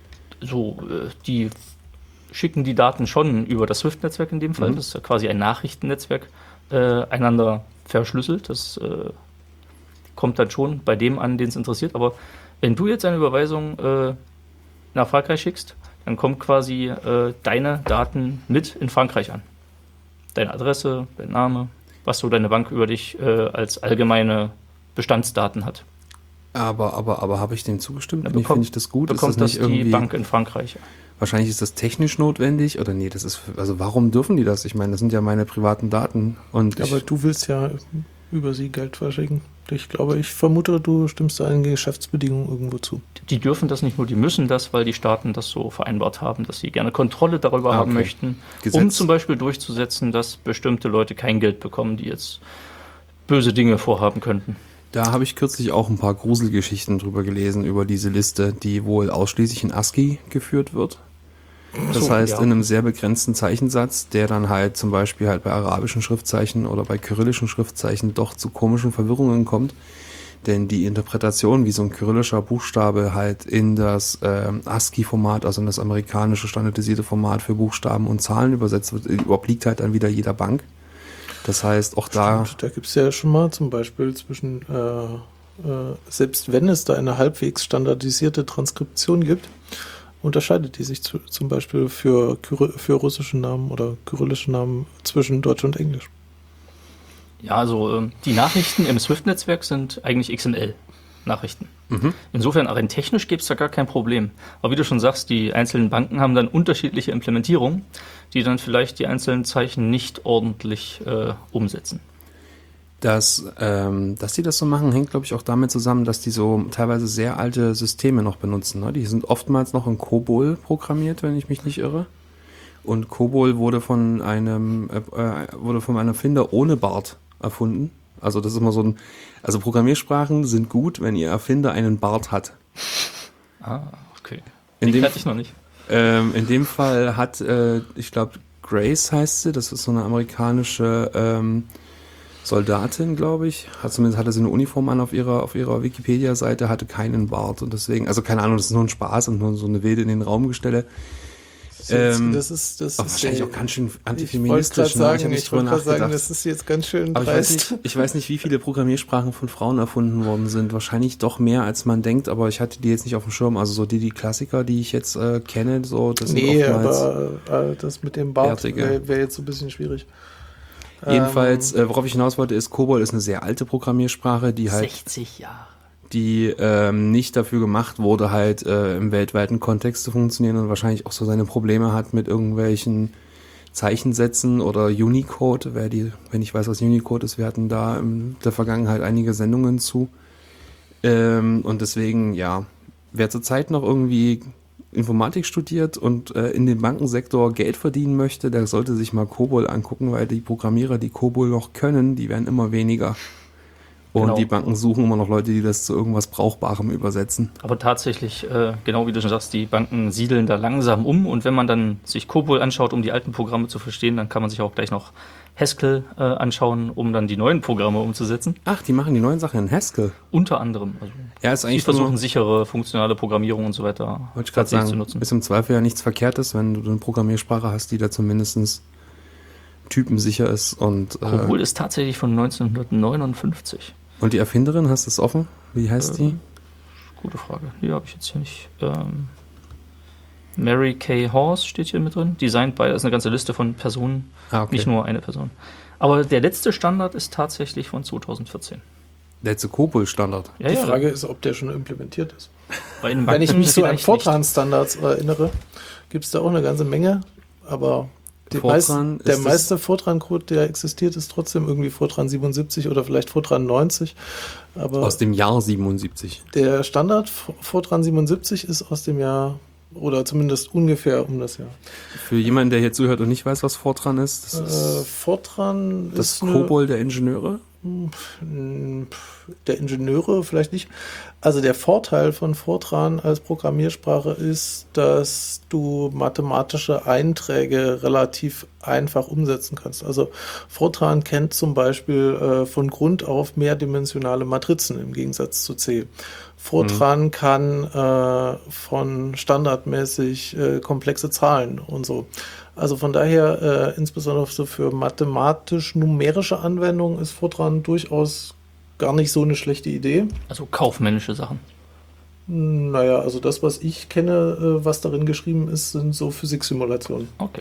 Die schicken die Daten schon über das SWIFT-Netzwerk in dem Fall. Das ist ja quasi ein Nachrichtennetzwerk, einander verschlüsselt. Das kommt dann schon bei dem an, den es interessiert. Aber wenn du jetzt eine Überweisung nach Frankreich schickst, dann kommen quasi deine Daten mit in Frankreich an. Deine Adresse, dein Name, was so deine Bank über dich als allgemeine Bestandsdaten hat. aber habe ich dem zugestimmt? Dann Finde ich das gut? Ist bekommt das nicht die irgendwie, Bank in Frankreich. wahrscheinlich ist das technisch notwendig oder nee, das ist, also warum dürfen die das? Ich meine, das sind ja meine privaten Daten und Aber du willst ja über sie Geld verschicken. Ich vermute, du stimmst da in Geschäftsbedingungen irgendwo zu. Die dürfen das nicht nur, die müssen das, weil die Staaten das so vereinbart haben, dass sie gerne Kontrolle darüber haben okay. möchten, Gesetz. um zum Beispiel durchzusetzen, dass bestimmte Leute kein Geld bekommen, die jetzt böse Dinge vorhaben könnten. Da habe ich kürzlich auch ein paar Gruselgeschichten drüber gelesen, über diese Liste, die wohl ausschließlich in ASCII geführt wird. Das So, heißt, ja. in einem sehr begrenzten Zeichensatz, der dann halt zum Beispiel halt bei arabischen Schriftzeichen oder bei kyrillischen Schriftzeichen doch zu komischen Verwirrungen kommt. Denn die Interpretation, wie so ein kyrillischer Buchstabe halt in das ASCII-Format, also in das amerikanische standardisierte Format für Buchstaben und Zahlen übersetzt wird, obliegt halt dann wieder jeder Bank. Das heißt, auch da... Stimmt, da gibt es ja schon mal zum Beispiel zwischen, selbst wenn es da eine halbwegs standardisierte Transkription gibt, unterscheidet die sich zum Beispiel für russische Namen oder kyrillische Namen zwischen Deutsch und Englisch. Ja, also die Nachrichten im SWIFT-Netzwerk sind eigentlich XML-Nachrichten. Insofern, rein technisch gibt es da gar kein Problem. Aber wie du schon sagst, die einzelnen Banken haben dann unterschiedliche Implementierungen, die dann vielleicht die einzelnen Zeichen nicht ordentlich umsetzen. Dass die das so machen, hängt, glaube ich, auch damit zusammen, dass die so teilweise sehr alte Systeme noch benutzen. Ne? Die sind oftmals noch in COBOL programmiert, wenn ich mich nicht irre. Und COBOL wurde von einem Erfinder ohne Bart erfunden. Also das ist immer so ein... Also Programmiersprachen sind gut, wenn ihr Erfinder einen Bart hat. Ah, okay. In dem- fertig noch nicht. In dem Fall hat, ich glaube, Grace heißt sie, das ist so eine amerikanische Soldatin, glaube ich. Zumindest hatte sie eine Uniform an auf ihrer Wikipedia-Seite, hatte keinen Bart und deswegen, also keine Ahnung, das ist nur ein Spaß und nur so eine wilde in den Raum gestelle. Das ist Wahrscheinlich auch ganz schön Ich wollte antifeministisch. gerade Ich hab nicht drüber sagen, nachgedacht. das ist jetzt ganz schön Aber dreist. ich weiß nicht, wie viele Programmiersprachen von Frauen erfunden worden sind. Wahrscheinlich doch mehr, als man denkt, aber ich hatte die jetzt nicht auf dem Schirm. Also so die Klassiker, die ich jetzt kenne, so das sind Nee, oftmals... aber das mit dem Bart Bärtige. wäre jetzt so ein bisschen schwierig. Jedenfalls, worauf ich hinaus wollte, ist, COBOL ist eine sehr alte Programmiersprache, die halt 60 Jahre. die nicht dafür gemacht wurde, halt im weltweiten Kontext zu funktionieren und wahrscheinlich auch so seine Probleme hat mit irgendwelchen Zeichensätzen oder Unicode. Wenn ich weiß, was Unicode ist, wir hatten da in der Vergangenheit einige Sendungen zu. Und deswegen, ja, wer zurzeit noch irgendwie Informatik studiert und in dem Bankensektor Geld verdienen möchte, der sollte sich mal COBOL angucken, weil die Programmierer, die COBOL noch können, die werden immer weniger. Und Genau. die Banken suchen immer noch Leute, die das zu irgendwas Brauchbarem übersetzen. Aber tatsächlich, genau wie du schon sagst, die Banken siedeln da langsam um und wenn man dann sich COBOL anschaut, um die alten Programme zu verstehen, dann kann man sich auch gleich noch Haskell anschauen, um dann die neuen Programme umzusetzen. Ach, die machen die neuen Sachen in Haskell. Unter anderem. Also Ja, ist die eigentlich versuchen nur, sichere, funktionale Programmierung und so weiter wollte ich gerade tatsächlich zu sagen, nutzen. ist im Zweifel ja nichts Verkehrtes, wenn du eine Programmiersprache hast, die da zumindest typensicher ist. Und COBOL ist tatsächlich von 1959. die Erfinderin, hast du es offen? Wie heißt die? Gute Frage. Die habe ich jetzt hier nicht. Mary Kay Horse steht hier mit drin. Designed by, das ist eine ganze Liste von Personen, nicht nur eine Person. Aber der letzte Standard ist tatsächlich von 2014. Der letzte COBOL-Standard. Die Frage ist, ob der schon implementiert ist. Wenn ich mich so an Fortran-Standards erinnere, gibt es da auch eine ganze Menge, aber der meiste Fortran-Code, der existiert, ist trotzdem irgendwie Fortran 77 oder vielleicht Fortran 90. Aber aus dem Jahr 77. Der Standard Fortran 77 ist aus dem Jahr, oder zumindest ungefähr um das Jahr. Für jemanden, der hier zuhört und nicht weiß, was Fortran ist, das ist Fortran das ist COBOL der Ingenieure? Der Ingenieure vielleicht nicht. Also der Vorteil von Fortran als Programmiersprache ist, dass du mathematische Einträge relativ einfach umsetzen kannst. Also Fortran kennt zum Beispiel von Grund auf mehrdimensionale Matrizen im Gegensatz zu C. Fortran kann von standardmäßig komplexe Zahlen und so. Also von daher, insbesondere so für mathematisch-numerische Anwendungen ist Fortran durchaus gar nicht so eine schlechte Idee. Also kaufmännische Sachen. Naja, also das, was ich kenne, was darin geschrieben ist, sind so Physiksimulationen. Okay.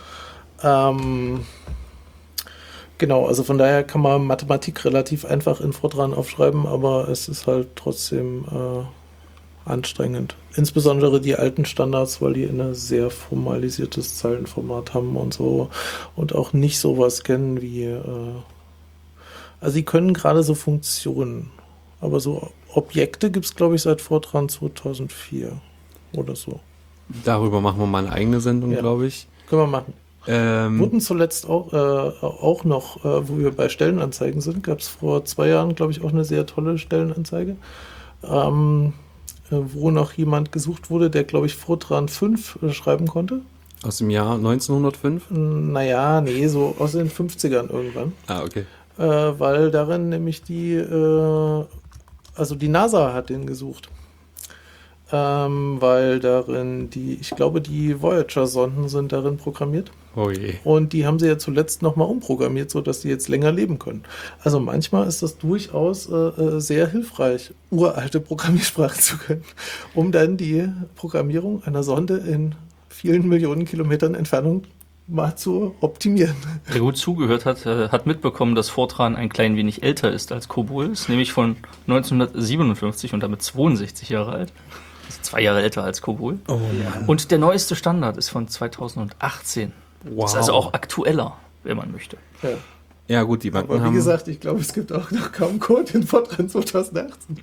Genau, also von daher kann man Mathematik relativ einfach in Fortran aufschreiben, aber es ist halt trotzdem anstrengend. Insbesondere die alten Standards, weil die ein sehr formalisiertes Zeilenformat haben und so und auch nicht sowas kennen wie also die können gerade so Funktionen, aber so Objekte gibt es, glaube ich, seit Fortran 2004 oder so. Darüber machen wir mal eine eigene Sendung, glaube ich. Können wir machen. Wurden zuletzt auch noch, wo wir bei Stellenanzeigen sind, gab es vor 2 Jahren, glaube ich, auch eine sehr tolle Stellenanzeige, wo noch jemand gesucht wurde, der, glaube ich, Fortran 5 schreiben konnte. Aus dem Jahr 1905? Naja, nee, so aus den 50ern irgendwann. Ah, okay. Weil darin nämlich die NASA hat den gesucht. Weil darin ich glaube, die Voyager-Sonden sind darin programmiert. Oh je. Und die haben sie ja zuletzt nochmal umprogrammiert, sodass sie jetzt länger leben können. Also manchmal ist das durchaus sehr hilfreich, uralte Programmiersprachen zu können, um dann die Programmierung einer Sonde in vielen Millionen Kilometern Entfernung mal zu optimieren. Wer gut zugehört hat, hat mitbekommen, dass Fortran ein klein wenig älter ist als COBOL. Ist nämlich von 1957 und damit 62 Jahre alt. Also 2 Jahre älter als COBOL. Oh Mann. Und der neueste Standard ist von 2018. Wow. Ist also auch aktueller, wenn man möchte. Ja. Ja gut, die Banken Aber wie haben... gesagt, ich glaube, es gibt auch noch kaum Code in Fortran 2018.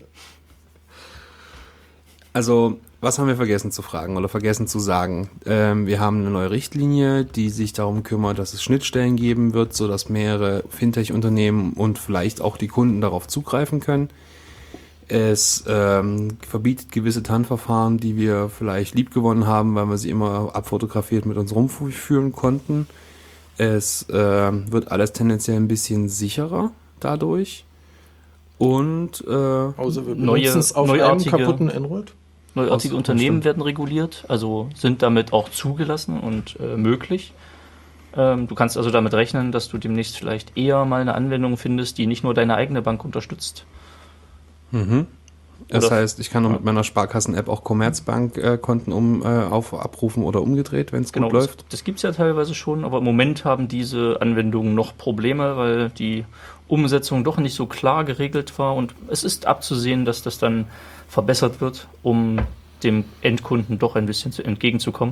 Also, was haben wir vergessen zu fragen oder vergessen zu sagen? Wir haben eine neue Richtlinie, die sich darum kümmert, dass es Schnittstellen geben wird, sodass mehrere Fintech-Unternehmen und vielleicht auch die Kunden darauf zugreifen können. Es verbietet gewisse TAN-Verfahren, die wir vielleicht liebgewonnen haben, weil wir sie immer abfotografiert mit uns rumführen konnten. Es wird alles tendenziell ein bisschen sicherer dadurch. Und Also wir benutzen es auf einem kaputten Android. Neuartige Unternehmen werden reguliert, also sind damit auch zugelassen und möglich. Du kannst also damit rechnen, dass du demnächst vielleicht eher mal eine Anwendung findest, die nicht nur deine eigene Bank unterstützt. Mhm. Das heißt, ich kann mit meiner Sparkassen-App auch Commerzbank-Konten abrufen oder umgedreht, wenn es gut läuft. Das gibt es ja teilweise schon, aber im Moment haben diese Anwendungen noch Probleme, weil die Umsetzung doch nicht so klar geregelt war und es ist abzusehen, dass das dann verbessert wird, um dem Endkunden doch ein bisschen entgegenzukommen.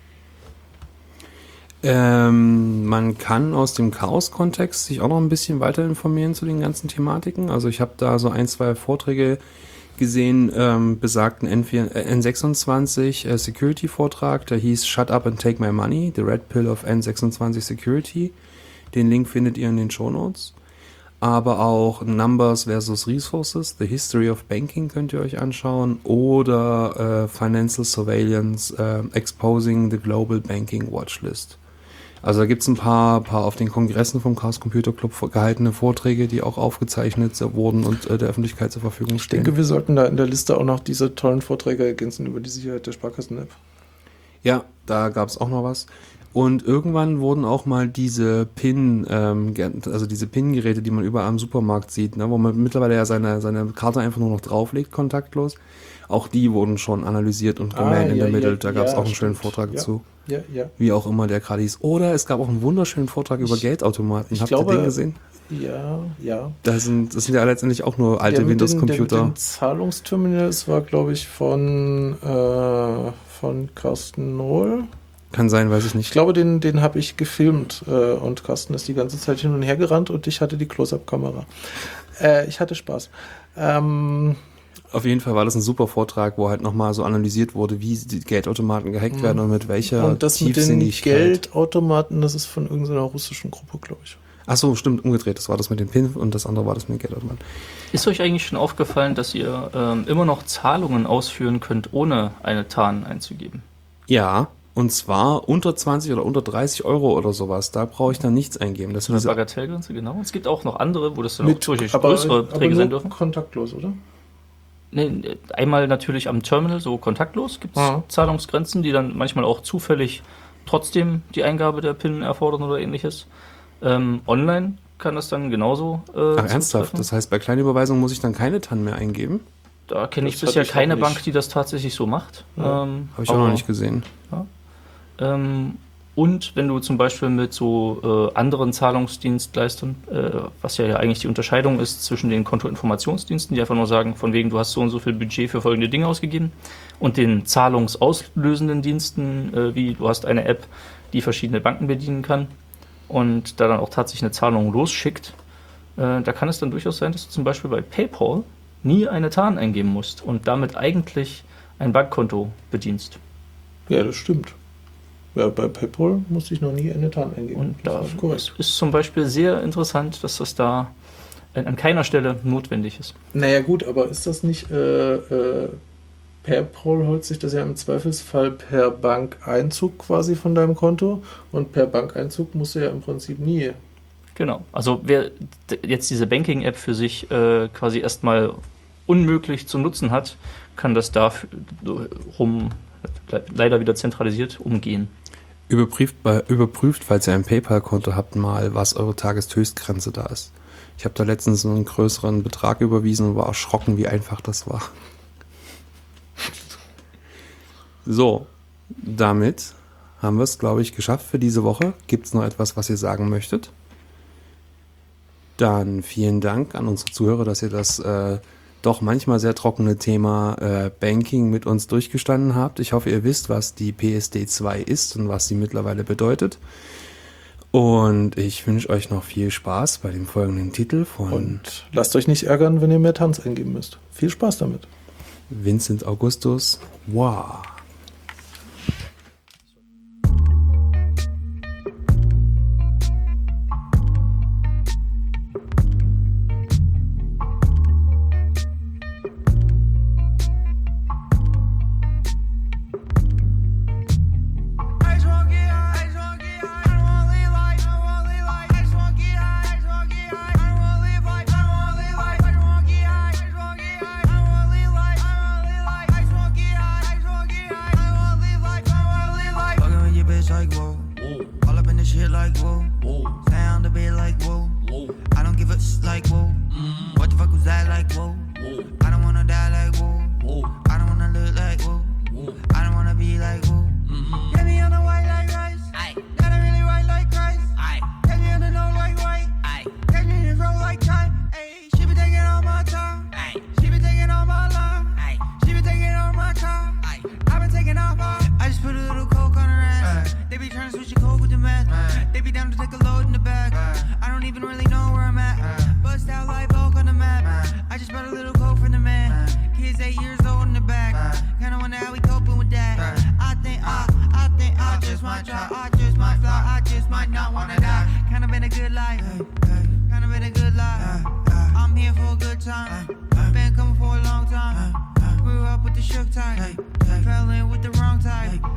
Man kann aus dem Chaos-Kontext sich auch noch ein bisschen weiter informieren zu den ganzen Thematiken. Also ich habe da so 1, 2 Vorträge gesehen, besagten N26 Security-Vortrag, der hieß Shut Up and Take My Money, The Red Pill of N26 Security. Den Link findet ihr in den Shownotes. Aber auch Numbers versus Resources, The History of Banking könnt ihr euch anschauen oder Financial Surveillance, Exposing the Global Banking Watchlist. Also da gibt es ein paar auf den Kongressen vom Chaos Computer Club gehaltene Vorträge, die auch aufgezeichnet wurden und der Öffentlichkeit zur Verfügung stehen. Ich denke, wir sollten da in der Liste auch noch diese tollen Vorträge ergänzen über die Sicherheit der Sparkassen-App. Ja, da gab es auch noch was. Und irgendwann wurden auch mal diese diese PIN-Geräte, die man überall im Supermarkt sieht, ne, wo man mittlerweile ja seine Karte einfach nur noch drauflegt, kontaktlos. Auch die wurden schon analysiert und gemeldet in der Mitte. Da gab es auch einen schönen Vortrag dazu. Ja. Wie auch immer der gerade hieß. Oder es gab auch einen wunderschönen Vortrag über Geldautomaten. Habt ihr den gesehen? Ja. Das sind ja letztendlich auch nur alte Windows-Computer. Den Zahlungsterminals war, glaube ich, von Carsten Nohl. Kann sein, weiß ich nicht. Ich glaube, den habe ich gefilmt und Carsten ist die ganze Zeit hin und her gerannt und ich hatte die Close-Up-Kamera. Ich hatte Spaß. Auf jeden Fall war das ein super Vortrag, wo halt nochmal so analysiert wurde, wie die Geldautomaten gehackt werden und mit welcher und das Tiefsinnigkeit. Mit den Geldautomaten, das ist von irgendeiner russischen Gruppe, glaube ich. Ach so, stimmt, umgedreht. Das war das mit den PIN und das andere war das mit den Geldautomaten. Ist euch eigentlich schon aufgefallen, dass ihr immer noch Zahlungen ausführen könnt, ohne eine TAN einzugeben? Ja, und zwar unter 20 oder unter 30 Euro oder sowas. Da brauche ich dann nichts eingeben. Das ist eine Bagatellgrenze, genau. Es gibt auch noch andere, wo das dann auch durchaus größere Beträge sein dürfen. Kontaktlos, oder? Nee, einmal natürlich am Terminal, so kontaktlos, gibt es Zahlungsgrenzen, die dann manchmal auch zufällig trotzdem die Eingabe der PIN erfordern oder ähnliches. Online kann das dann genauso. Ach, ernsthaft? Das heißt, bei Kleinüberweisungen muss ich dann keine TAN mehr eingeben? Da kenne ich bisher keine Bank, die das tatsächlich so macht. Ja, habe ich auch noch nicht gesehen. Ja. Und wenn du zum Beispiel mit so anderen Zahlungsdienstleistern, was ja eigentlich die Unterscheidung ist zwischen den Kontoinformationsdiensten, die einfach nur sagen, von wegen, du hast so und so viel Budget für folgende Dinge ausgegeben, und den zahlungsauslösenden Diensten, wie du hast eine App, die verschiedene Banken bedienen kann und da dann auch tatsächlich eine Zahlung losschickt, da kann es dann durchaus sein, dass du zum Beispiel bei PayPal nie eine TAN eingeben musst und damit eigentlich ein Bankkonto bedienst. Ja, das stimmt. Ja, bei PayPal musste ich noch nie eine TAN eingeben. Und da ist zum Beispiel sehr interessant, dass das da an keiner Stelle notwendig ist. Naja gut, aber ist das nicht, PayPal holt sich das ja im Zweifelsfall per Bankeinzug quasi von deinem Konto und per Bankeinzug musst du ja im Prinzip nie. Genau, also wer jetzt diese Banking-App für sich quasi erstmal unmöglich zu nutzen hat, kann das dafür leider wieder zentralisiert umgehen. Überprüft, falls ihr ein PayPal-Konto habt, mal, was eure Tageshöchstgrenze da ist. Ich habe da letztens einen größeren Betrag überwiesen und war erschrocken, wie einfach das war. So, damit haben wir es, glaube ich, geschafft für diese Woche. Gibt es noch etwas, was ihr sagen möchtet? Dann vielen Dank an unsere Zuhörer, dass ihr das doch manchmal sehr trockene Thema Banking mit uns durchgestanden habt. Ich hoffe, ihr wisst, was die PSD2 ist und was sie mittlerweile bedeutet. Und ich wünsche euch noch viel Spaß bei dem folgenden Titel von... Und lasst euch nicht ärgern, wenn ihr mehr Tanz eingeben müsst. Viel Spaß damit. Vincent Augustus. Wow. Fell in with the wrong type.